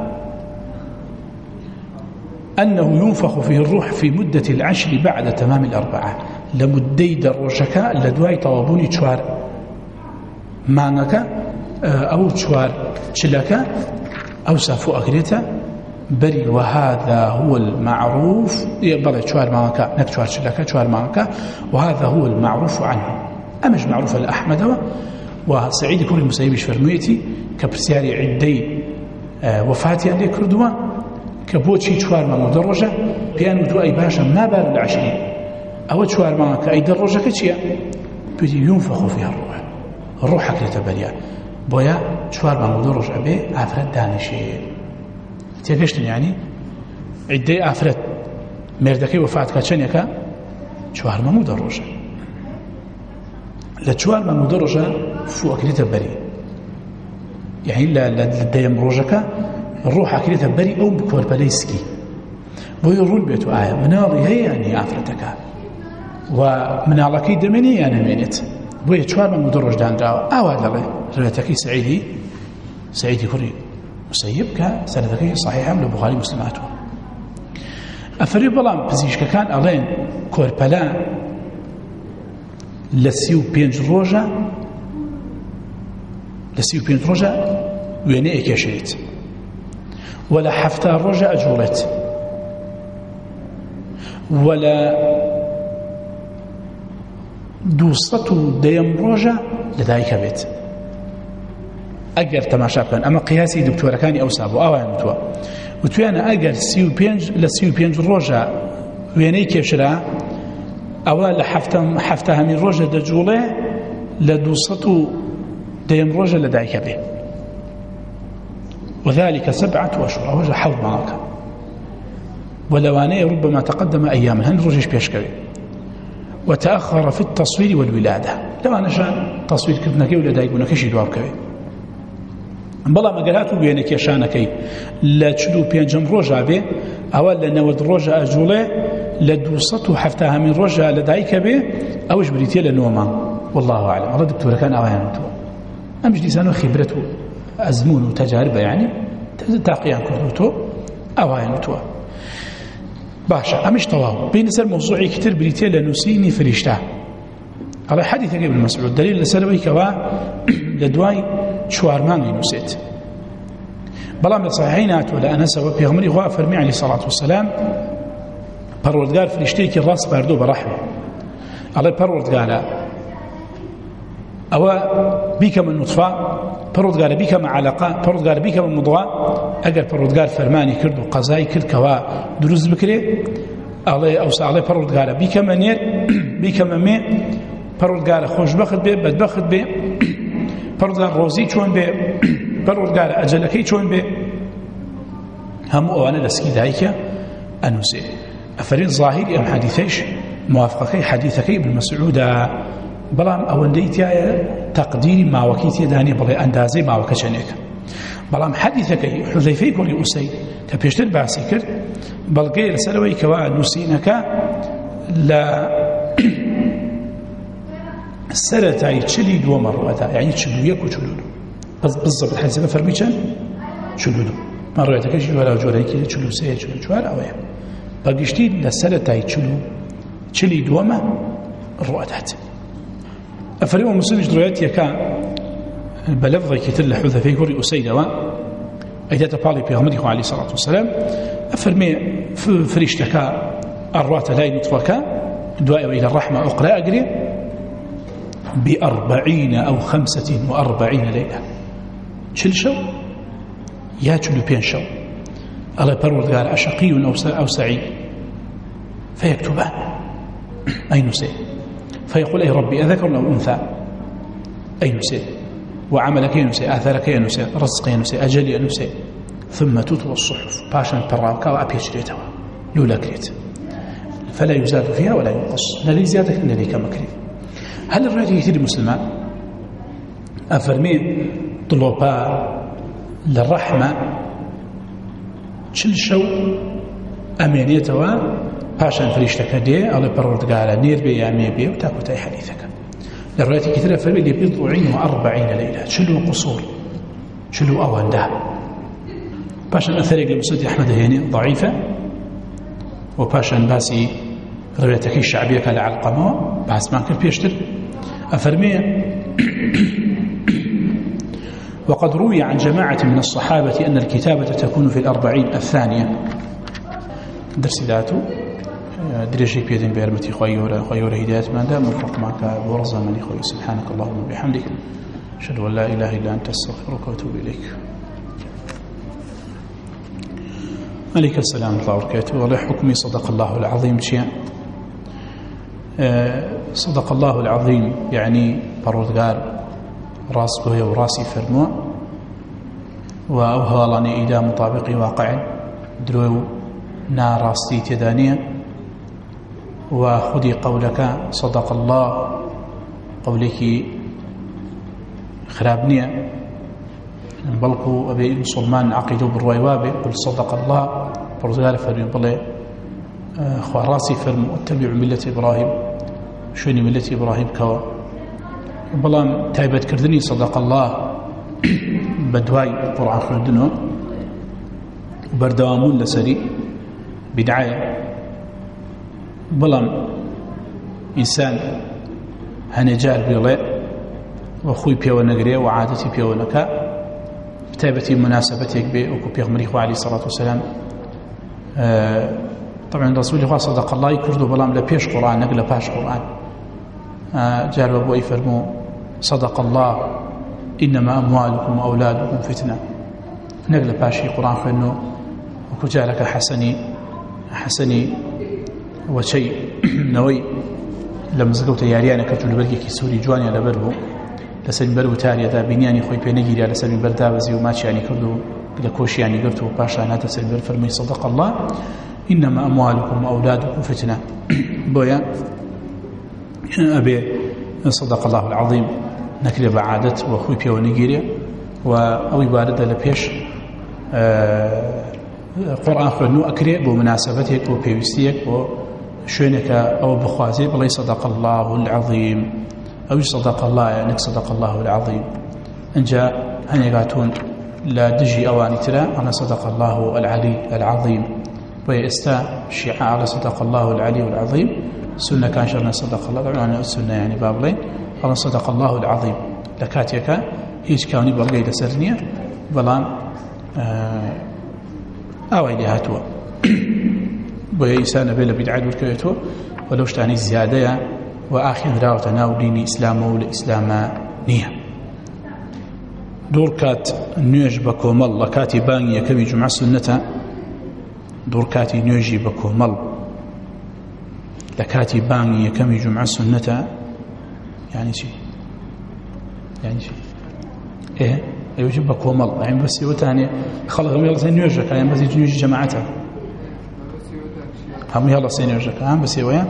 أنه ينفخ فيه الروح في مدة العشر بعد تمام الأربعة لمدي دروشك لدواي طوابوني تشوار مانك أو تشوار تشلك أو سافو أكريتا بري. وهذا هو المعروف يبقى تشوار مانك نك تشوار تشلك تشوار مانك وهذا هو المعروف عنه. أمش معروف الأحمد وسعيد كوري المسيبش فرميتي كبرسياري عدي وفاتي عندي كردوا كبوتشي شوار ما مدرجة بيان ودو أي باشا ما بال العشرين أو شوار ما كأي درجة كتشيا بدي ينفخ فيها الروح الروح حكرة بريا بويا شوار ما مدرجة به عفرت دانشي تيجشتن يعني عدي عفرت مردكي وفات كاتشنيكا شوار ما مدرجة لشوار ما مدرجة فوق كريتا بري يعني لا لا دايم روجك الروح أكلتها بري أو بكور بليسكي بيرون بيتو آية منالي هي يعني عفرتك ومنالكي دمني يعني مينت بوي شوار من مدرج دان راو أواد لغي روايتكي سعيدي سعيدي كوري مسيبك سندكي صحيحة من البخاري مسلماته أفري بلام بزيشك كان ألين كور بلا لسيو بينج روجا لسيو بينج روجا ويني إكيشيت ولا حفتار رجع أجولت ولا دوسته ديم رجع لذلك بيت أجر تماشى كان أما قياسي دكتورة كاني أو سابو أو عنتوا وتوي أنا أجر سيو بينج لسيو بينج رجع ويني كيف شرا ئەوە لە حەفتە هەمین ڕۆژە دەجوڵێ لە دووسەد و دەیەم ڕۆژە لە دایکە بێ وذلك سبعة أشهر أوجه حوض ماڵەکە ولوانەیە ربما تقدم أياما هەند ڕۆژیش پێشکەوێ وتأخر في التصوير والولادة لوانەشان تصويرکردنەکەی و لە دایکبوونەکەشی دواب بکەوێ بەڵام ئەگەر هاتوو بێنە کێشانەکەی لە چل و پێنجەم ڕۆژا بێ ئەوە لە نەوەد ڕۆژە ئەجوڵێ لە دووسەد و حەفتە هەمین ڕۆژە لە دایکە بێ ئەوش بریتە لە نۆ مانگ والله أعلم ئەڵە دکتۆرەکان ئەویان وتووە ئەمش دیسانەوە خیبرەت و ئەزمون و تەجاربە یعنی تاقییان کردوتۆ ئەویان وتووە باشە ئەمش تەواو بین سەر مۆزوعێکی تر بریتە لە نووسینی فریشتە ئەڵێ حەدیثەکەی ابن مسعود دلیل لەسەرەوەی کەوا لە دوای چوار مانگی نووسێت بەڵام لە صحیحەی ناتوە لە ئەنەسەوە پێغەمبەری خوا فەرمی عەلەیهی سەڵات وسەلام پەروەردگار فریشتەیەکی ڕاست باردۆ بە ڕەحم ئەڵێ پەروەردگارە ئەوە بیکەمە نوتفە پەروەردگارە بیکەمە عەلەقە پەروەردگارە بیکەمە مضغە ئەگەر پەروەردگار فەرمانی کرد و قەزای کرد کەوا دروست بکرێ ئەڵێ ئەوسا ئەڵێ پەروەردگارە بیکەمە نێر بیکەمە مێ پەروەردگارە خۆشبەخت بێ بەدبەخت بێ پەروەردگار ڕۆزی چۆن بێ پەروەردگارە ئەجەلەکەی چۆن بێ هەموو ئەوانە دەستگی دایکە ئەنووسێ ئەفەرین ظاهیری ئەم حەدیثەیش موافقەکەی حەدیثەکەی ابن مسعودە بەڵام ئەوەندەی تایە تەقدیری ماوەکی تێدانی بڵێ ئەندازەی ماوەکە چەندێکە بەڵام حەدیثەکەی حوزەیفەی کوڕی ئوسەید کە پێشتر باسی کرد بەڵگەی لەسەرەوەی کەوا نووسینەکە لە سەرەتای چلی دووەمە ڕوەدا یعنی چل و یەک و چل و دوو بەس بزەبت حەدیثەکە فەرمی چەند چل و دوو من ڕوایەتەکەشی وەلا جۆرەیەکی چل و سێ چل و چوار ئەوەیە بەگشتی لە سەرەتای چل و چلی دووەمە ڕوەدات ئەفەرمی مسلمیش ڕوایەتێکە بە لەفظێکی تر لە حوزەفەی کوڕی ئوسەیدەوە ئەیداتە پاڵی پێغەمبەری خوا عەلەیهی سەڵات وسەلام ئەفەرمێ فریشتەکە ئەڕواتە لای نوتفەکە دوای ئەوەی لە ڕەحمە ئوقرا ئەگرێ بأربعين أو خمسة وأربعين ليلة چل شو يا چل بين شو الله پروردگار أشقي أو سعيد فيكتبان أي نسي فيقول أي ربي أذكر أو أنثى أي نسي وعملك ينسي آثارك ينسي رزق ينسي أجل ينسي ثم تطوى الصحف باشا براوكا وأبيش ريتها لولا كريت فلا يزاد فيها ولا ينقص لا لي زيادة إلا لي كما كريت هل الرأي كثير مسلمان أفرمي طلوبا للرحمة چل شو أمانيتها باشا فريشتك دي أو لبروردقال نير بي يامي بي وتاكو تاي حديثك الرأي كثير أفرمي لبضعين وأربعين ليلة شلو قصور شلو أوان ده باشا أثريق لمسود أحمد هيني ضعيفة وباشا باسي روايتك الشعبية كان علقمة بس ما كان بيشتر أفرمي وقد روي عن جماعة من الصحابة أن الكتابة تكون في الأربعين الثانية درس ذاته دريجي بيدين بيرمتي خيورة خيورة هداية من دام الفرق معك ورزا من إخوي سبحانك اللهم وبحمدك أشهد أن لا إله إلا أنت أستغفرك وأتوب إليك عليك السلام ورحمة الله وبركاته والله حكمي صدق الله العظيم شيئا صدق الله العظيم يعني پروردگار راس بويا وراسي فرموا وأوهالني إلى مطابق واقع درو ناراستي تدانية وخذي قولك صدق الله قولك خرابنية بلقوا أبي سلمان عقيدوا بالروايوابي قل صدق الله پروردگار فرموا بلي خواراسي فرم واتبعوا ملة إبراهيم شوني ملة إبراهيم كوا بلام تايبت كردني صدق الله بدواي القرآن خلدنه وبردوامون لسري بدعاية بلام إنسان هنجال بيضاء وأخوي بيو نقري وعادتي بيو نكا تايبتي مناسبتك بي وكو بيغمري عليه الصلاة والسلام آه طبعا رسول الله صدق الله يكردوا بلام لبيش قرآن نقل باش قرآن آه جاروا أبو يفرموا صدق الله إنما أموالكم وأولادكم فتنة نقل باشي قرآن خنو وكجالك حسني حسني وشيء نوي لمزگەوتە یاریانە کە جلوبەرگێکی سووری جوانیان لەبەر بوو لەسەر بەر وتاریەدا بینیانی خۆی پێ نەگیریا لەسەر بەردابەزی و ماچیانی کرد و لە کۆشیانی گرت و پاشان هاتە سەر بەر فەرمووی صدق الله إنما أموالكم وأولادكم فتنة بويا أبي صدق الله العظيم نكري بعادت وأخوي بيو نيجيريا وأوي باردة لبيش قرآن خلنو أكري بمناسبتك وبيوستيك وشوينك أو بخوازي بلي صدق الله العظيم أو صدق الله يعني صدق الله العظيم إن جاء هني قاتون لا دجي أواني ترى أنا صدق الله العلي العظيم ويستا شيعة على صدق الله العلي العظيم سنة كان شرنا صدق الله يعني السنة يعني بابلين على صدق الله العظيم لكاتيك هيش كاني بلغي لسرنية بلان آه أويلي هاتوا بويا إنسان بلا بدعاد والكويتو ولو اشتاني زيادة وآخر راو تناو ديني إسلام والإسلام نية دور كات نيوج بكوم الله كاتي بانية كمي جمع سنة دور كاتي نيوجي بكوم الله لكاتي بانية كمي جمع سنة يعني شيء يعني شيء إيه يوجب بكوم الله يعني بس يوتاني خلق هم يلا نيوجك يعني بس يجي جماعتها هم يلا سينيوجك هم بس يويا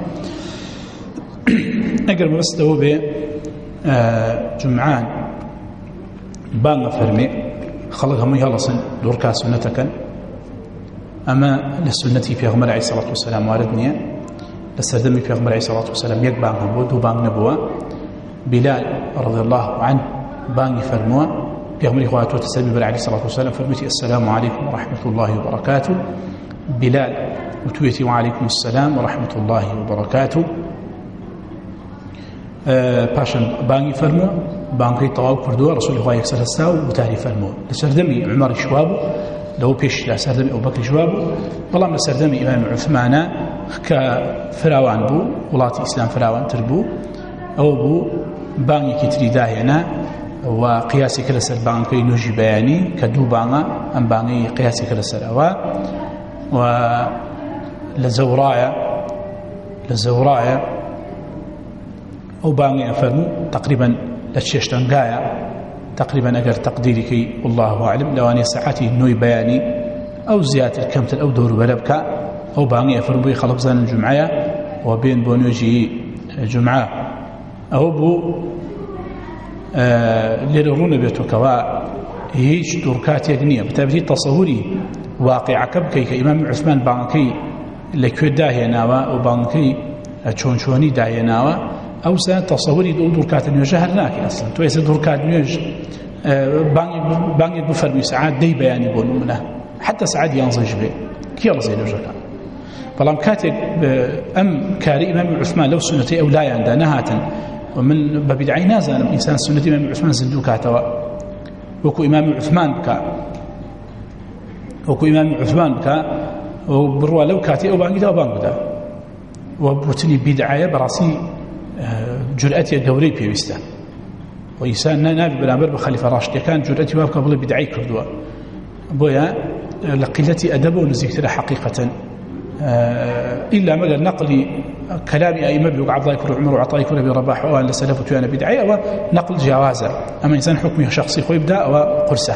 أقرب بس دو به جمعان بان فرمي خلقهم يلا سن دور كاس سنتك أما للسنة في غمر عليه الصلاة والسلام واردني للسردمي في غمر عليه الصلاة والسلام يقبان بود وبان نبوة بلال رضي الله عنه بان فرموا في غمر إخواته تسلم عليه الصلاة والسلام فرميتي السلام عليكم ورحمة الله وبركاته بلال وتويتي وعليكم السلام ورحمة الله وبركاته پاشان بانگی فرمو بانگی طواو کردو رسول الله یک سرستا و تاری فرمو لسردمی عمر شواب لو پیش لسردمی ابو بکر شواب بلام لسردمی امام عثمان كفراوان بو ولات اسلام فراوان تربو او بو بانگی کی تری داهنا وقياسي كلا سر بانگی نوجي بياني كدو بانگا ام بانگی قياسي كلا سر و و لزورايا لزورايا أو باني أفرمو تقريبا لتشيشتنقايا تقريبا أقر تقديرك والله أعلم لو أني ساعتي نوي بياني أو زيادة الكمتل أو دور بلبكا أو باني أفرمو يخلق زان الجمعية وبين بونيوجي جمعة أو بو آه لررون بيتو كوا هيش دوركات يقنية بتابتي تصوري واقع كبكي كإمام عثمان بانكي لكو داهيناوا وبانكي چونچوني داهيناوا أو سنة تصوري دول دوركات نيوج هرناك أصلا تويس دوركات نيوج باني باني بفرمي ساعات دي بياني بون منه حتى ساعات ينزج به كي الله زي نيوجك فلام كاتب أم كاري إمام عثمان لو سنتي أو لا يندى نهاتا ومن ببدعي نازل إنسان سنتي إمام عثمان زندوكاتوا وكو إمام عثمان بكا وكو إمام عثمان بكا وبروا لو كاتي أو بانجدا وبانجدا وبوتني بدعية براسي جرأتي قوري بيوستا وإنسان نابي بالعمر بخليفة راشد كان جرأتي وابقى بلا بدعي كردوا بويا لقلتي أدبه ونزيكتنا حقيقة إلا مدى نقل كلامي أئمة بيوقع عبد الله يكون عمر وعطاء يكون أبي رباح وأن لسلفت وأنا بدعي أو نقل جوازة أما إنسان حكمه شخصي خو يبدأ وقرسة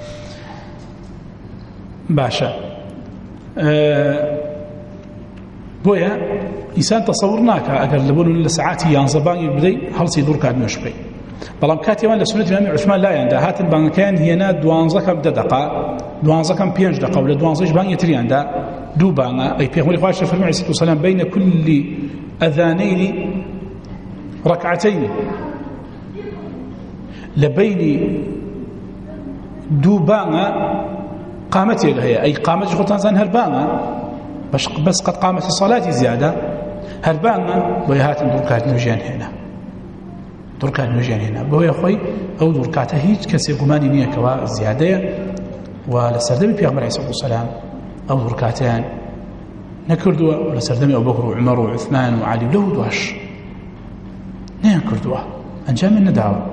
باشا بويا إنسان تصورناك أقل لبون لساعات ينصبان يبدي هل سيدور كاد نشبي بلام كاتيوان لسنة الإمام عثمان لا ينده هات البانكان هنا دوانزا كم دقة دوانزا كم بينج دقة ولا دوانزا بان يتري عنده دو بانا أي بيغمر إخوة فرمي عليه الصلاة والسلام بين كل أذانين ركعتين لبين دو بانا قامت هي أي قامت خطان زان هربانا بس بس قد قامت الصلاة زيادة هربانا بيهات دركات نوجان هنا دركات نوجان هنا بويا خوي أو دركات هيج كسي قماني نية كوا زيادة ولسردمي بيغمر عليه الصلاة والسلام أو دركاتان نكردوا ولسردمي أبو بكر وعمر وعثمان وعلي ولو دواش نكردوا أنجا من ندعوه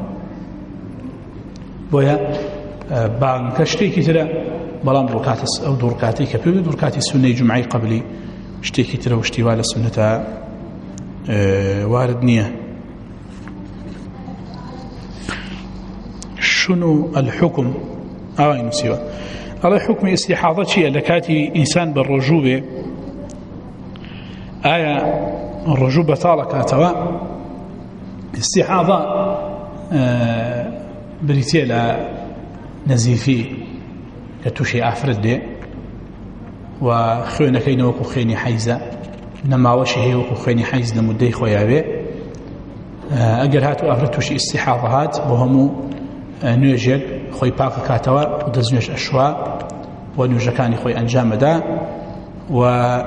بويا بان كشتيكي ترى بلام دركات أو دركاتي كبير دركاتي السنة جمعي قبلي اشتيكي ترى واشتوال السنة وارد نییە. شنو الحكم ئاوای نووسیوە ئەڵێ حکمی ئیستیحاضە چییە لە کاتی ئینسان بە ڕۆژوو بێ ئایا ڕۆژوو بەتاڵە کاتەوە. ئیستیحاضە بریتێ لە نەزیفی کە تووشی ئافرەت دێ و خوێنەکەی نەوەکو خوێنی حەیزە نەماوەشی هەیە وەکو خوێنی حەیز لە مودەی خۆیاوێ. ئەگەر هاتو ئافرەت تووشی ئیستیحاضە هات بۆ هەموو نوێژێک خۆی پاکە کاتەوە و دەستنوێژ ئەشوا و نوێژەکانی خۆی ئەنجامەدا و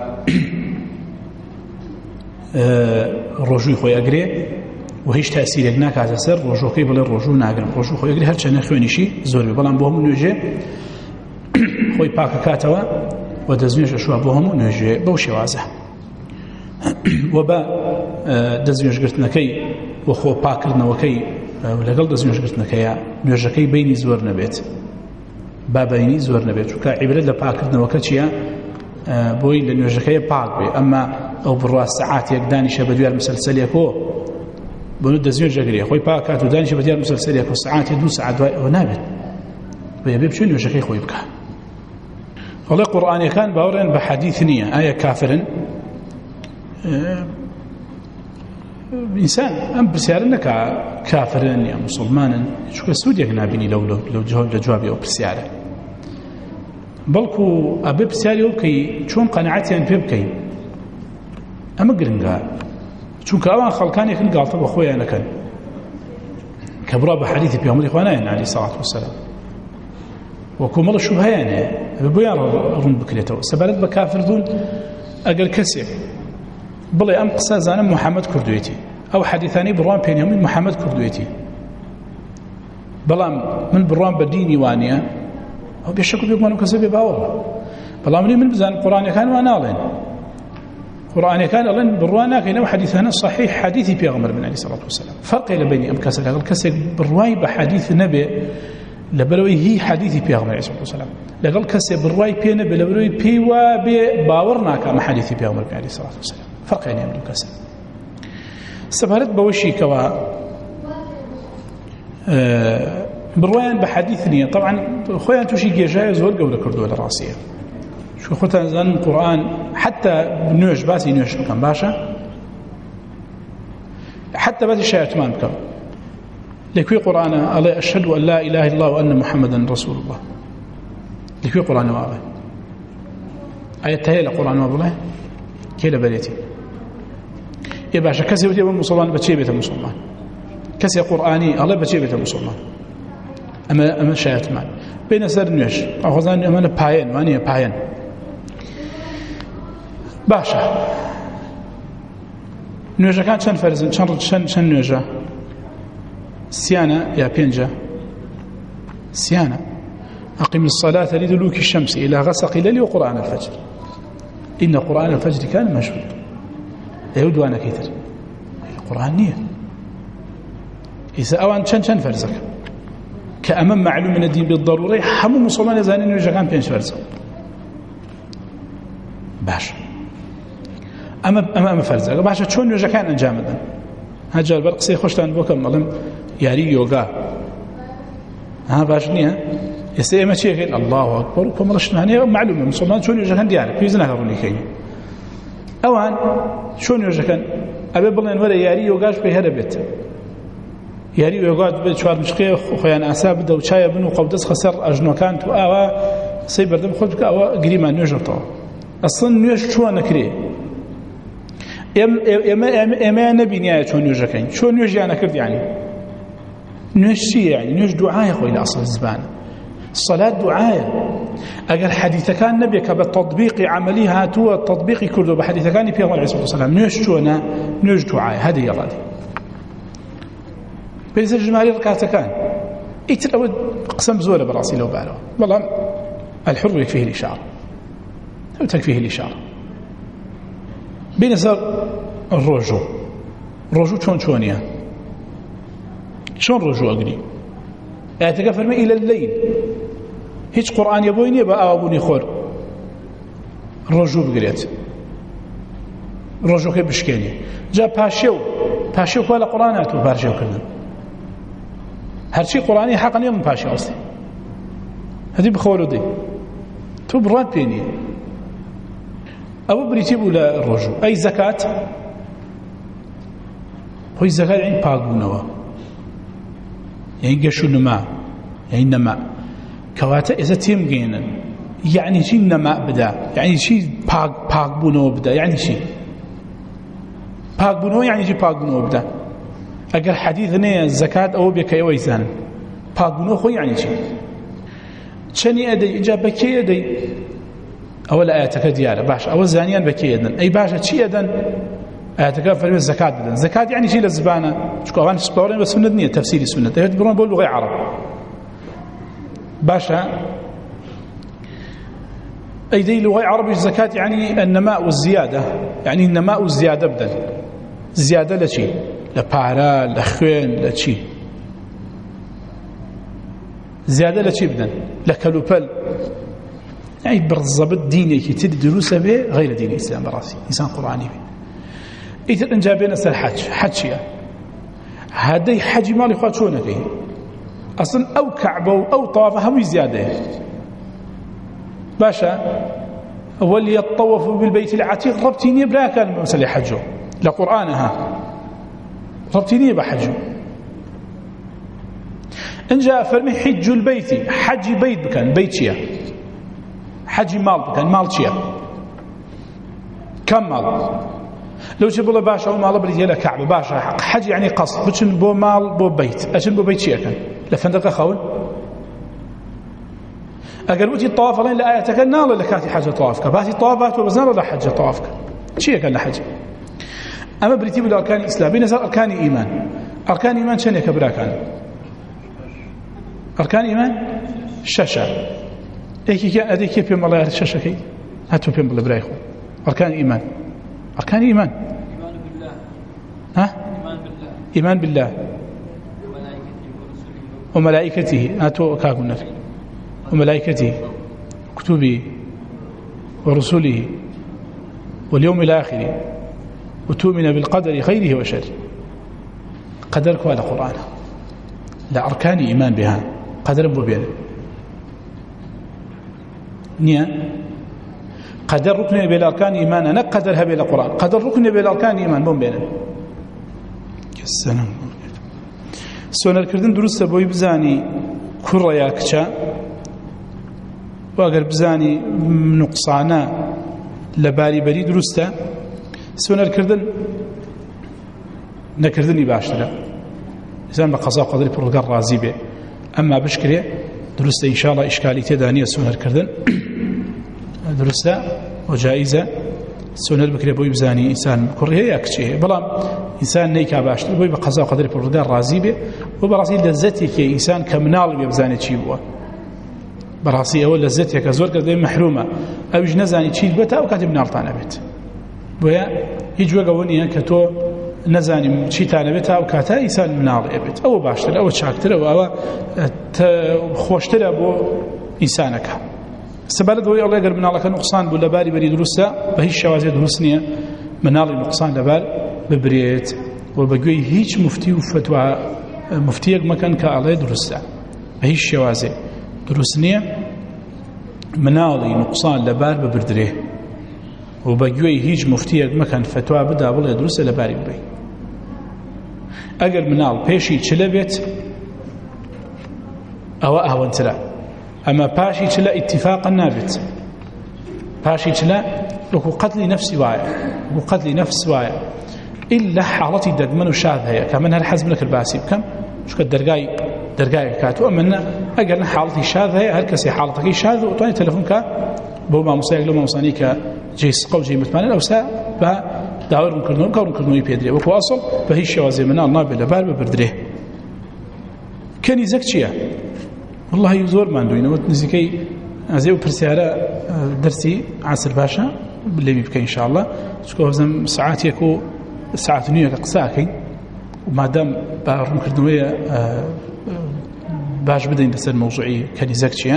ڕۆژووی خۆی ئەگرێ و هیچ تاسیرێک ناکاتە سەر ڕۆژۆکەی بڵێ ڕۆژوو ناگرم ڕۆژوو خۆی ئەگرێ هەرچەنە خوێنیشی زۆر بێ بەڵام بۆ هەموو نوێژێ خۆی پاکە کاتەوە و دەستنوێژ ئەشوا بۆ هەموو نوێژێ بەو شێوازە و بە دەستنوێژگرتنەکەی و خۆ پاکردنەوەکەی لەگەڵ دەستنوێژگرتنەکەیە نوێژەکەی بینی زۆر نەبێت با بینی زۆر نەبێت چونکە عیبرەت لە پاکردنەوەکە چییە بۆی لە نوێژەکەی پاک بێ. ئەمما ئەو بڕوا سەعاتێک دانیشە بە دیار مسلسلێکۆ بۆ دەستنوێژ ئەگرێ خۆی پاکات و دانیشە بە دیار مسلسلێک و سەعاتێ دوو سەعات دوای ئەوە نابێت بەیەبێ بچێ نوێژەکەی خۆی بکە. وڵێ قورئانیەکان باوەڕێن بە حەدیث نییە ئایا کافرن. ئینسان ئەم پرسیارە نەکا کافرن یا موسڵمانن چونکە سوودێک نابینی لەو لە جوابی ئەو پرسیارە بەڵکو ئەبێ پرسیاری ئەو بکەی چۆن قەنەعەتیان پێ بکەین. ئەمە گرنگە چونکە ئەوان خەڵکانێکن گاڵتە بە خۆیان نەکەن کە بڕا بە حەدیثی پێغەمبەری خوا نایەن عەلەیهی سەڵات وەسەلام و کۆمەڵە شوبهەیان هەیە ئەبێ بۆیان ڕوون بکرێتەوە. سەبارەت بە کافردون ئەگەر کەسێک بڵێ ئەم قسە زانم محەممەد کردوێتی ئەو حەدیثانەی بڕوان پێ هەمووی محەممەد کردوێتی بەڵام من بڕوان بە دینی وانە ئەو بێشەک و بێگومان و کەسە بێ باوەڕ بەڵام من بزانم قورئانیەکان وان ناڵێن قورئانیەکان ئەڵێن بڕوان ناکەین ئەو حەدیثانە صحیح حەدیثی پێغەمبەر بن عەلەیهی سەڵات وەسەلام. فەرقی لە بینی ئەم کەسە لەگەڵ کەسێک بڕوای بە حەدیث نەبێ لەبەرەوەی هی حەدیثی پێغەمبەر عەلەیهی سەڵات وەسەلام لەگەڵ کەسێک بڕوای پێ نەبێ لەبەرەوەی پێی وا بێ باوەڕ ناکە ئەمە حەدیثی پێغەمبەر بن عەلەیهی سەڵات وەسەلام. فەرقی لێم دوو کەسە. سەبارەت بەوەشی کەوا بڕوایان بە حەدیث نییە طبعا خۆیان تووشی گێژایە زۆر گەورە کردووە لە ڕاستیە چون خۆتان زانن قورئان حتى نوێژ باسی نوێژ بکەم باشە حتى باسی شایەتمان بکەم لەکوێ قورئانە ئەڵێ ئەشهەدو ئەن لا إله إلا الله وأن محمدا رسول الله لەکوێ قورئانەوە ئەڵێ ئاەت هەیە لە قورئانەوە بڵێ کێ لەبەرێتی ێ باشە کەسێ وتێ بە موسڵمان بەچێ بێتە موسڵمان کەسێ قورئانی ئەڵێ بەچێ بێتە موسڵمان ئەمە ئەمە شایەتمان بینە سەر نوێژ ئاخۆزان ئەمەنە پایەن وانییە پایەن باشە نوێژەکان چەند فەرزن چەند چەند چەند نوێژە سیانە یا پێنجە سیانە أقم الصلاة لدلوك الشمس إلى غسق الليل وقرآن الفجر إن قرآن الفجر كان مشهودا يهود وانا كيتر القرآن نية إذا أوان شن شن فرزك كأمام معلوم من الدين بالضروري حمو مسلمان يزانين ويجاكان بينش فرزك باش أما أما أما فرزك باش شون ويجاكان أنجامدا هجال برقصي خوشتان بوكم ملهم ياري يوغا ها باش نية يستيقظ ما شيء الله أكبر كم رشت هني معلوم مسلمان شون يجاكان ديارك بيزنا هروني كي أوان شون يجاكان أبي بلين ولا ياري يوغاش بهربت یاری وێگات بێت چوار مشقێ خۆیان ئاسا بدە و چایە بن و قەودەست خەسەر ئەژنۆکان تو ئاوا سەی بەردەم خۆت بکە ئەوە گریمان نوێژەتەوە ئەسڵن نوێژ چووە نەکرێ ئێمەیان نەبینایە چۆن نوێژەکەین چۆن نوێژیان نەکرد یانی نوێژ چییە یانی نوێژ دوعایە خۆی لە ئەسڵ زبانە سەلات دوعایە ئەگەر حەدیثەکان نەبێ کە بە تەطبیقی عەمەلی هاتووە تەطبیقی کردو بە حەدیثەکانی پێغەمبەر عەلەیهی سەڵات وسەلام نوێژ چۆنە نوێژ دوعایە هەدە یەڵادی بينزل جمالي ركعتكان يتلو قسم زوله براسي لو باله والله الحر يكفيه الإشارة أو تكفيه الإشارة بينزل الرجو الرجو شون شونيا شون رجو أقري اعتقفر ما إلى الليل هيج قرآن يبويني بقى أبوني خور الرجو بقريت ڕۆژەکەی بشکێنی جا پاشێ و پاشێ و لە قورآن هاتووە پاشێوکردن هەرچی قورآنی حەق نییە من پاشێ ئەستی هەدی بخۆرە دەی تۆ بڕات پێ نییە ئەوە بریتی بوو لە ڕۆژوو ئەی زەکات خۆی زەکات یعنی پاکبوونەوە یعنی گەش و نما یعنی نەما کەواتە ئێستا تێمگەێنن یعنی چی نەما بدا یعنی چی پاکبوونەوە بدا یعنی چی پاکبوونەوە یعنی چی پاکبوونەوە بدا ئەگەر حەدیث نەیە زەکات ئەوە بێ کە ئێوەی زانن پاکبوونەوە خۆی یعنی چی چەنی ئەدەی اینجا بەکێ ئەدەی ئەوە لە ئاەتەکە دیارە باش ئەوە زانیان بەکێ ئەدەن ئەی باشە چی ئەدەن ئاەتەکە فەرمێ زەکات بدەن زەکات یعنی چی لە زبانە چونکە ئەوان سپاڕێن بە سونەت نییە تەفسیری سونەت دەوێت بڕۆن بۆ لوغەی عەرەب باشە أيدي لغة عربي الزكاة يعني النماء والزيادة يعني النماء والزيادة بدل زيادة لشي لبارا لخوين لشي زيادة لشي بدل لكالوبل يعني بالضبط ديني كي تدي دروسه به غير دين الإسلام براسي إنسان قرآني به إذا إنجابين أسأل حج حج شيئا هذا حج مالي خوات شونه فيه أصلا أو كعبة أو طوافة هم زيادة باشا وليطوف بالبيت العتيق ربطيني بلا كان مسألة حجه لقرآنها ربطيني بحجه إن جاء فرمي حج البيت حج بيت بكان بيت شيا حج مال بكان مال شيا كم مال لو جبوا باشا ومال بريد له كعبة باشا حج يعني قصد بتشن بو مال بو بيت أشن بو بيت شيا كان لفندق خول أقل وتي الطواف لين لآياتك النار لكاتي حج طوافك باتي طوافات وبزنار ولا حج طوافك شيء قال لحج أما بريتيب الأركان الإسلامي نزل أركان إيمان أركان إيمان شنو كبرى كان أركان إيمان شاشة إيكي كان أدي كيف يوم الله الشاشة كي هاتوا بيوم الله برايخو أركان إيمان أركان إيمان
إيمان بالله
ها
إيمان بالله
إيمان بالله وملائكته هاتوا كاغونر وملائكته وكتبه ورسله واليوم الآخر وتؤمن بالقدر خيره وشره قدرك على قرآن لا أركان إيمان بها قدر بوبين نيا قدر ركن بالأركان إيمان أنا قدرها بالقرآن قدر ركن بالأركان إيمان بوم بينه السلام سونا الكردن درست بوي بزاني كرة ياكشا واگر بزانی نقصانا لباری بری درسته سونر کردن نکردنی باشتره انسان بقضاء قدر پرودگار راضی به اما بشکره درسته ان شاء الله اشکالی تدانی سونر کردن درسته و جایزه سونر بکره بوی بزانی انسان کره یکچه بلام انسان نیکا باشتره بوی بقضاء قدر پرودگار راضی به و براسي لذتی که انسان کمنال بزانی چی بوه براسي أول لذتها كزور كذا محرومة أو جنزاني تشيل بيتها أو كاتب نالطانة بيت ويا يجوا قوني كتو نزاني تشيتانة بيتها أو كاتا إنسان منال بيت أو باشتر أو شاكتر أو خوشتر أبو إنسانك سبالد ويا الله يقرب منالك نقصان بولا باري بري دروسا بهي الشوازي دروسنية منال نقصان لبال ببريت وبقوي هيج مفتي وفتوى مفتيك مكان كالله دروسا بهي الشوازي دروسنية مناڵی نقصان لەبار ببردرێ و بە گوێی هیچ مفتیەک مەکەن فتوا بدا بڵێ دروستە لەباری ببێ ئەگەر مناڵ پێشی چلە بێت ئەوە ئاوەنترە ئەمە پاشی چلە ئیتیفاقا نابێت پاشی چلە وەکو قەتلی نەفسی وایە وەکو قەتلی نەفس وایە ئیلا حاڵەتی دەگمەن و شاد هەیە کە من هەر حەزم نەکرد باسی بکەم چونکە دەرگای دەرگای کاتووە من ئەگەر نە حاڵەتی شاد هەیە هەر کەسی حاڵەتەکەی شاد و توانێت تەلەفۆن کە بۆ مامۆستایەک لەو مامۆستانی کە جێی سقە و جێی متمانە ئەوسا بە داوای ڕوونکردنەوە بکە ڕوونکردنەوەی پێدرێ وەکو ئەسڵ بە هیچ شێوازێ مناڵ نابێت لەبار ببردرێ کەنیزەک چییە؟ والله زۆر ماندووینەوە نزیکەی ئەزێ و پرسیارە دەرسی عاسر باشە لێبی بکە ئینشاءالله چکە هەزم سعاتێک و سعات و نیوەکە قساکەین و مادام بە ڕوونکردنەوەیە باش بدەین لەسەر مەوزوعی کەنیزەک چییە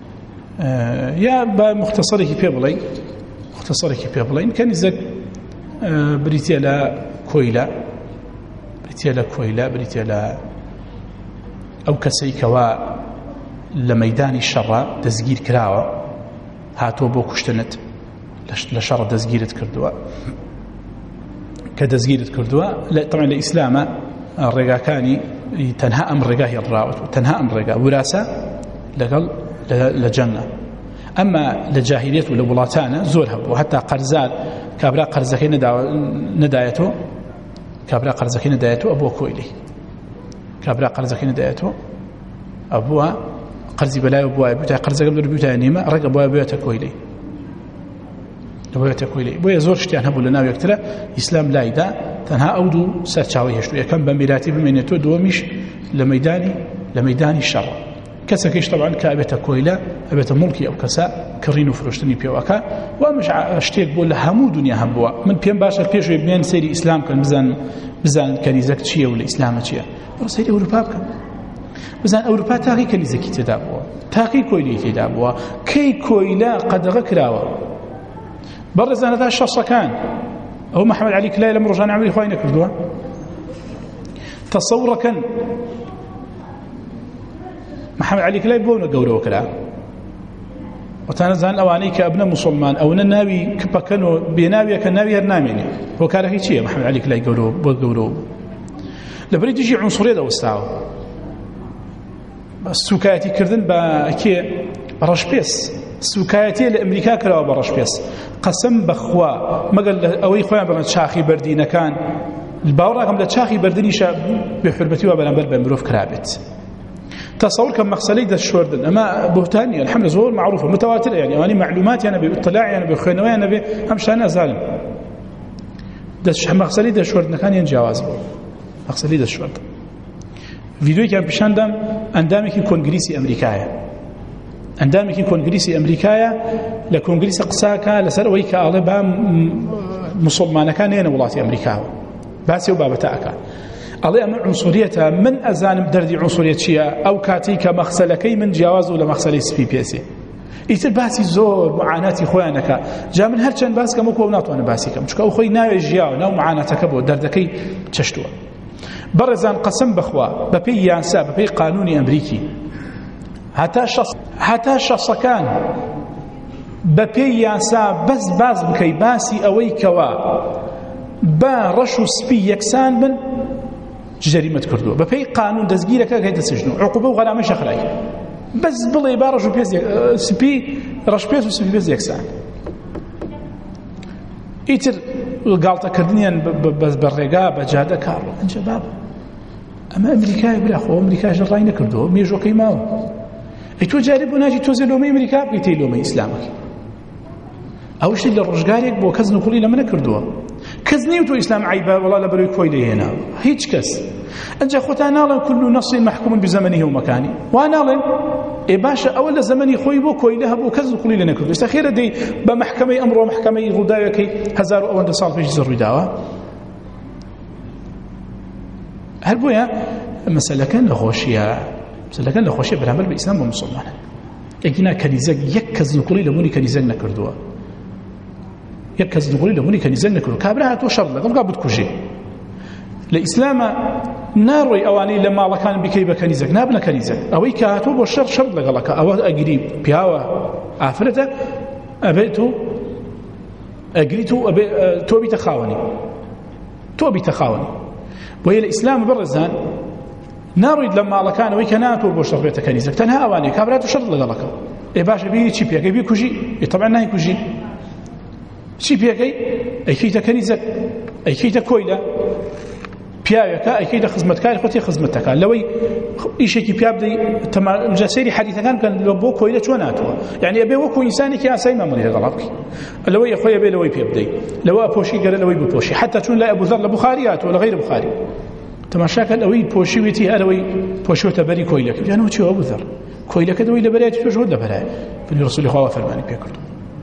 یا بە مختصرێکی پێ بڵێین مختصرێکی پێ بڵێین کەنیزەک بریتە لە کۆیلە بریتە لە کۆیلە بریتە لە ئەو کەسەی کەوا لە مەیدانی شەڕە دەستگیر کراوە هاتووە بۆ کوشتنت لە شەڕە دەستگیرت کردووە کە دەستگیرت کردووە طبعا لە ئیسلامە ڕێگاکانی تەنها ئەم ڕێگا هێڵراوەت تەنها ئەم ڕێگا وراسە لەگەڵ لە جەنگە ئەمە لە جاهیلیەت و لە وڵاتانە زۆر هەبوو هەتا قەرزار کابرا قەرزەکەی نەدایەتەوە کابرا قەرزەکەی نەدایەتەوە ئەبووە کۆیلی کابرا قەرزەکەی نەدایەتەوە ئەبووە قەرزی بەلایەوە بووە بوتە قەرزەکەم دەر بوتە نیمە ڕێگە بووە بێتە کۆیلی بووەتە کۆیلی بۆیە زۆر شتیان هەبوو لە ناو یەکترە ئیسلام لایدا تەنها ئەو دوو سەرچاوەی هێشتووە یەکەم بە میراتی بمێنێتەوە دووەمیش لە مەیدانی لە مەیدانی شەڕ کەسەکەیش طبعا کە ئەبێتە کۆیلە ئەبێتە مڵکی ئەو کەسە کڕین و فرۆشتنی پێوەکە و ئەمەش شتێک بۆ لە هەموو دنیا هەبووە من پێم باشە پێشوێ بمێن سەیری ئیسلام کەن بزان بزان کەنیزەک چییە و لە ئیسلامە چییە بڕۆ سەیری ئەوروپا بکەن بزان ئەوروپا تاقی کەنیزەکی تێدا بووە تاقی کۆیلی تێدا بووە کەی کۆیلە قەدەغە کراوە بەڕێزانەدا شەسەکان ئەو محەممەد عەلی کلای لەم ڕۆژانە عەمەلی خوای نەکردووە تەسەوڕەکەن محەممەد عەلی کلای بۆ نەگەورەوە کرا وتانەزان ئەوانەی کە ئەبنە موسڵمان ئەوەنە ناوی کپەکەن و بێناویەکە ناوی هەر نامێنێ بۆ کارەکەی چییە محەممەد عەلی کلای گەورەوە بۆ گەورەوە لەبەری دژی عنسوڕیە دەوەستاوە سوکایەتیکردن بە کێ ڕەشپێس سوکایەتی لە ئەمریکا کراوە بە ڕەشپێس قەسەم بەخوا مەگەر ئەوەی خۆیان بڵێن چاخی بەردینەکان باوەڕاکەم لە چاخی بەردنیشە بێحورمەتیوە بەرامبەر بە مرۆڤ کرابێت تصور كم مخسلي ده الشوردن أما بهتاني الحمد زور معروفة متواترة يعني أواني معلومات يعني باطلاع يعني بخنوية يعني بهمشانة ظالم ده مخسلي ده الشوردن كان ينجاواز بول مخسلي ده الشوردن فيديو كان بشاندم أندامي كي كونغريسي أمريكايا أندامي كي كونغريسي أمريكايا لكونغريسي قساكا لسروي كأغلبا مسلمان كان هنا ولاتي أمريكا باسي وبابتاكا الله أمر عنصريتها من أزانم دردي عنصريتشيا أو كاتيك مخسلكي من جواز ولا مخسلي سبي بيسي إيتر باسي زور معاناتي خوانك جا من هرچند باس كم وكو ناتوانه باسي كم چكو خوي ناوي جياو ناو معاناتك بو دردكي تشتوا برزان قسم بخوا ببي يانسا ببي قانوني أمريكي حتى شخص حتى شخص كان ببي يانسا بس باز بكي باسي أوي كوا با رشو سبي يكسان من جريمة كردو ببي قانون دزگيرك كيدا سجنو عقوبة وغرامة شخراي بس بلي بارجو بيز سبي رش بيز وسبي بيز يكسان ايتر غلطة كردنيا بس بالرقا بجادة كارو انجا بابا اما امريكا بلاخو امريكا جراي نكردو ميجو قيماو ايتو جاربو ناجي توزي لومي امريكا بيتي لومي اسلامك اوش اللي الرجاليك بو كزنو كلي لما نكردوها كزني وتو إسلام عيبا والله لبروي كويلي هنا هيج كس أنجا خوتا نالن كل نص محكوم بزمنه ومكانه ونالن إيه باشا أولا زمني خوي بو كويلها بو كزن كلي لنا كردو استخيرا دي بمحكمة أمر ومحكمة غداوة كي هزار أولا صال فيش زر رداوة هل بويا مسألة كان لغوشية مسألة كان لغوشية بالعمل بإسلام ومسلمان يجينا كنيزك يكزن كلي لموني كنيزك نكردوها يكز نقولي لهوني كان يزن كله كابرها تو شر لك قابد كوجي الاسلام ناروي اواني لما الله كان بكيبه كنيزك نابنا كنيزك اوي كاتو بشر شر لك او اجري بياوا افرته ابيتو اجريتو أبي توبي تخاوني توبي تخاوني وهي الاسلام برزان ناروي لما الله كان وي كاناتو بشر بيت كنيزك تنها اواني كابرها تو شر لك اي باشا بي تشي بي بي كوجي طبعا ناي كوجي چی پێکەی ئەیکەیتە کەنیزەک ئەیکەیتە کۆیلە پیاوێکە ئەیکەیتە خزمەتکاری خۆتی خزمەتەکە لەوەی ئیشێکی پیا بدەی سەیری حەدیثەکان بکەن بۆ کۆیلە چۆن هاتووە یعنی ئەبێ وەکو ئینسانێکی ئاسایی مامەڵی لەگەڵا بکەی لەوەی خۆی ئەبێ لەوەی پێ بدەی لەوە ئەپۆشی گەرە لەوەی بپۆشی حتا چون لای ئەبوذەر لە بوخاری هاتووە لە غەیری بوخاری تەماشاکە لەوەی پۆشیوێتی هەرەوەی پۆشیوەتە بەری کۆیلەکە یانەوە چیوە ئەبوذەر کۆیلەکە دەوەی لەبەرایەتی تۆش هۆت لەبەرایە بنی ڕەسوولی خوا فەرمانی پێ کردو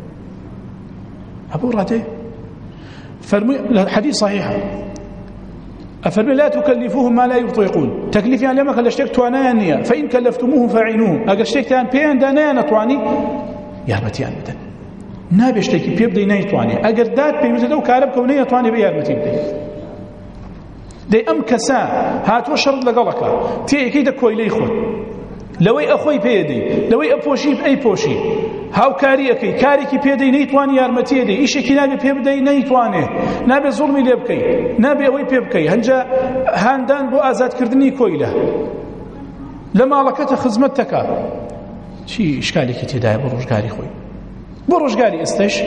أبو راته فرمي الحديث صحيح أفرمي لا تكلفوهم ما لا يطيقون تكليف يعني لما كلشتك توانا النية فإن كلفتموهم فاعينوهم أقشتك تان بيان دانا نطواني يا ربتيان بدن نابێ شتێکی پێ بدەی نەیتوانێ ئەگەر داد پێویستە لەو کارە بکە و نەیەتوانێ بە یارمەتی بدەیت دەی ئەم کەسە هاتووە شەڕت لەگەڵەکە تێیەکەیتە کۆیلەی خۆت لەوەی ئەخۆی پێدەی لەوەی ئەپۆشی ئەی پۆشی هاوکاری ئەەکەی کارێکی پێدەی نەیتوانی یارمەتی دەی ئیشێکی نابێ پێ بدەی نەیتوانێ نابێ زوڵمی لێ بکەی نابێ ئەوەی پێ بکەی هەنجا هاندان بۆ ئازادکردنی کۆیلە لە ماڵەکەتە خزمەت دەکا چی ئیشکالێکی تێدایە بۆ ڕۆژگاری خۆی بۆ ڕۆژگاری ئێستش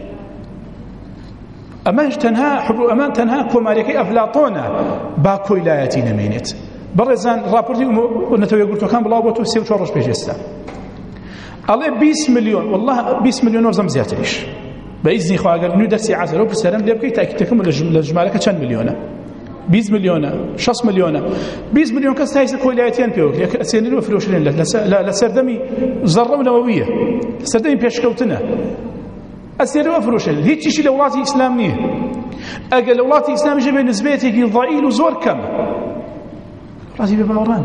ئەمەش تەنها حبر ئەمان تەنها کۆماریەکەی ئەفلاتۆنە با کۆیلایەتی نەمێنێت بەڕێزان راپۆرتی نەتەوە یەکگرتوەکان بڵاو بۆ تۆ سێ و چوار ڕۆژ پێش ئێستا ئەڵێ بیست ملیۆن والله بیست ملیۆن وەرزەم زیاتریش بە ئیزنی خوا ئەگەر نوێ دەرسی عەزەرە و پرسیارەم لێ بکەی تاکیدەکەم لە ژمارەکە چەند ملیۆنە بیست ملیۆنە شەش ملیۆنە بیست ملیۆن کەس تا ئێستا کۆیلایەتیان پێوە ئەسێنن و فرۆشرێن لە سەردەمی زەڕە و نەوەویە لە سەردەمی پێشکەوتنە ئەسێنن و فرۆشرێن هیچیشی لە وڵاتی ئیسلام نییە ئەگەر لە وڵاتی ئیسلامیش بێ نسبەتێکی ضئیل و زۆر کەم وڵاتی بێ باوەڕان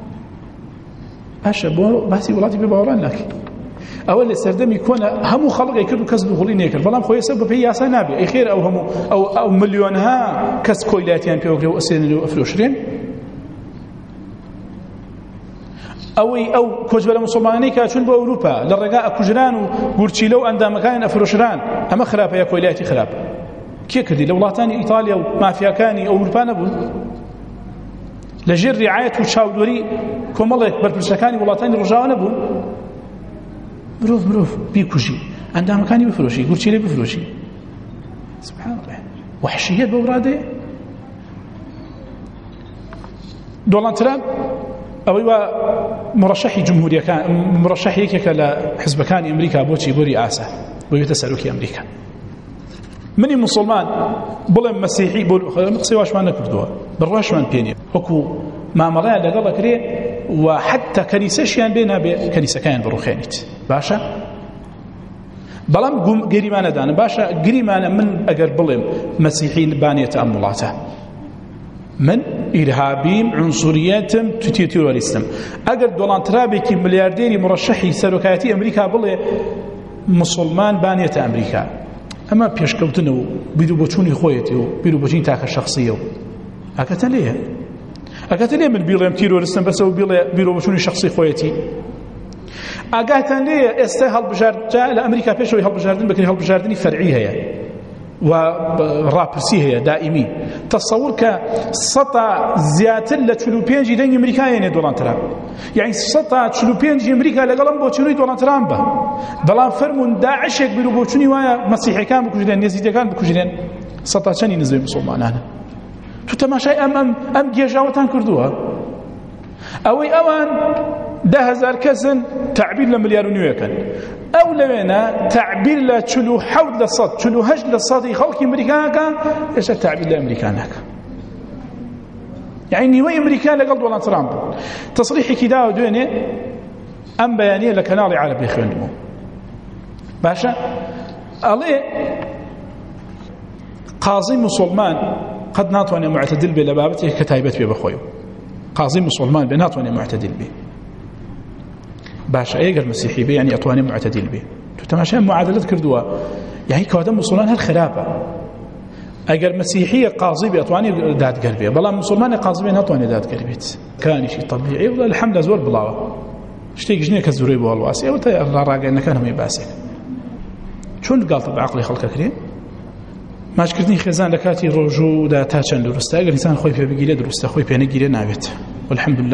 باشە بۆ باسی وڵاتی بێ باوەڕان ناکەین ئەوە لە سەردەمی کۆنە هەموو خەڵقی کرد و کەس بغڵی نێکرد بەڵام خۆی سەر بەپێی یاسا نابێ ئەی خێر ئەو هەموو ئەو ئەو ملیۆنها کەس کۆیلایەتیان پێوەگرێ و ئەسێنن و ئەفرۆشرێن ئەوەی ئەو کۆچبەرە موسڵمانانەی کە چوون بۆ ئەوروپا لە ڕێگا ئەکوژران و گورچیلە و ئەندامەکان ئەفرۆشران ئەمە خراپە یا کۆیلایەتی خراپە کێ کردی لە وڵاتانی ئیتالیا و مافیاکانی ئەوروپا نەبوون لەژێر ڕیعایەت و چاودۆری کۆمەڵێک بەرپرسەکانی وڵاتانی ڕۆژاوە نەبوون مرۆڤ مرۆڤ بیکوژی ئەندامەکانی بفرۆشی گورچیلەی بفرۆشی سبحان الله وحشیەت بەو ڕادەیە دۆناڵد ترامپ ئەوەی وا مڕەشەحی جمهوریەکان مڕەشەح یەکێکە لە حزبەکانی ئەمریکا بۆچی بۆ ریئاسە بۆ بێتە سەرۆکی ئەمریکا منی مسلمان بڵێم مەسیحی بۆ قسەی واشمان نەکردووە بڕواشمان پێ نییە وەکو مامەڵەیان لەگەڵ ئەکرێ و حتى کەنیسەشیان بێ نابێ کەنیسەکەیان بڕوخێنیت باشە بەڵام گەریمانەدانە باشە گریمانە من ئەگەر بڵێم مەسیحی بانێتە ئەم وڵاتە من ئیرهابیم عنصوریەتم توتی تیرۆریستم ئەگەر دۆناڵد ترامپێکی ملیاردێری مڕەشەحی سەرۆکایەتی ئەمریکا بڵێ مسلمان بانێتە ئەمریکا ئەمە پێشکەوتنە و بیر و بۆچوونی خۆیەتی و بیر و بۆچوونی تاکە شەخصیە و ئەکەتە لێیە ئەگەتە لێ من بیڵێم تیرۆریستم بەسەوە بڵێ بیر و بۆچوونی شەخصی خۆیەتی ئاگاتان لێیە ئێستا هەڵبژاردن لە ئەمریکا پێشەوەی هەڵبژاردن بکرێ هەڵبژاردننی فەرعی هەیە و ڕاپرسی هەیە دائیمی تەسەوور کە سەدا زیاتر لە چل و پێنجی دەنگی ئەمریکایەنێ دۆناڵد ترامپ یعنی سەدا چل و پێنجی ئەمریکا لەگەڵم بۆچوونی دۆناڵد ترامپە بەڵام فەرمونون داعشێک بیر و بۆچوونی وایە مەسیحیەکان بکوژرێن نێزیدەکان بکوژرێن سەدا چەندی نزوی مسلمانانە تو تەماشای ئەم ئەم ئەم گێژاوەتان کردووە ئەوەی ئەوان ده هزار کەسن تعبیر لە ملیار و نیوەکەن ئەو لەوێنە تعبیر لە چل و حەوت لە سەد چل و هەشت لە سەدی خەڵکی ئەمریکاکە ئێستا تعبیر لە ئەمریکانەکە یعنی نیوەی ئەمریکا لەگەڵ دۆناڵد ترامپ تەسریحێکی داوە دوێنێ ئەم بەیانیە لە کەناڵی عەرەبی خوێندمەوە باشە ئەڵێ قازی مسلمان قد ناتوانێ معتەدل بێ لە بابەتێک کە تایبەت پێ بخۆی قازی مسلمان بێ ناتوانێ معتەدل بێ باشە ئەگەر مەسیحی بێ یعنی ئەتوانێ معتەدل بێ تو تەماشای معادلەت کردووە یعنی کەواتە مسلمان هەر خراپە ئەگەر مەسیحیە قازی بێ ئەتوانێ دادگەر بێ بەڵام مسلمانێ قازی بێ ناتوانێ دادگەر بێت کانیشی طبیعی و الحەمدە زۆر بڵاوە شتێکیش نییە کە زۆرەی بۆ هەڵواسی ئەوە تا ڕاگەیەنەکان هەمووی باسێک چۆن گاڵتە بە عەقڵی خەڵکەکرێ ماچکردنی خێزان لە کاتی ڕۆژوودا تا چەند دروستە ئەگەر ئینسان خۆی پێ بگیرێ دروستە خۆی پێ نەگیرێ نابێت والحەمدولله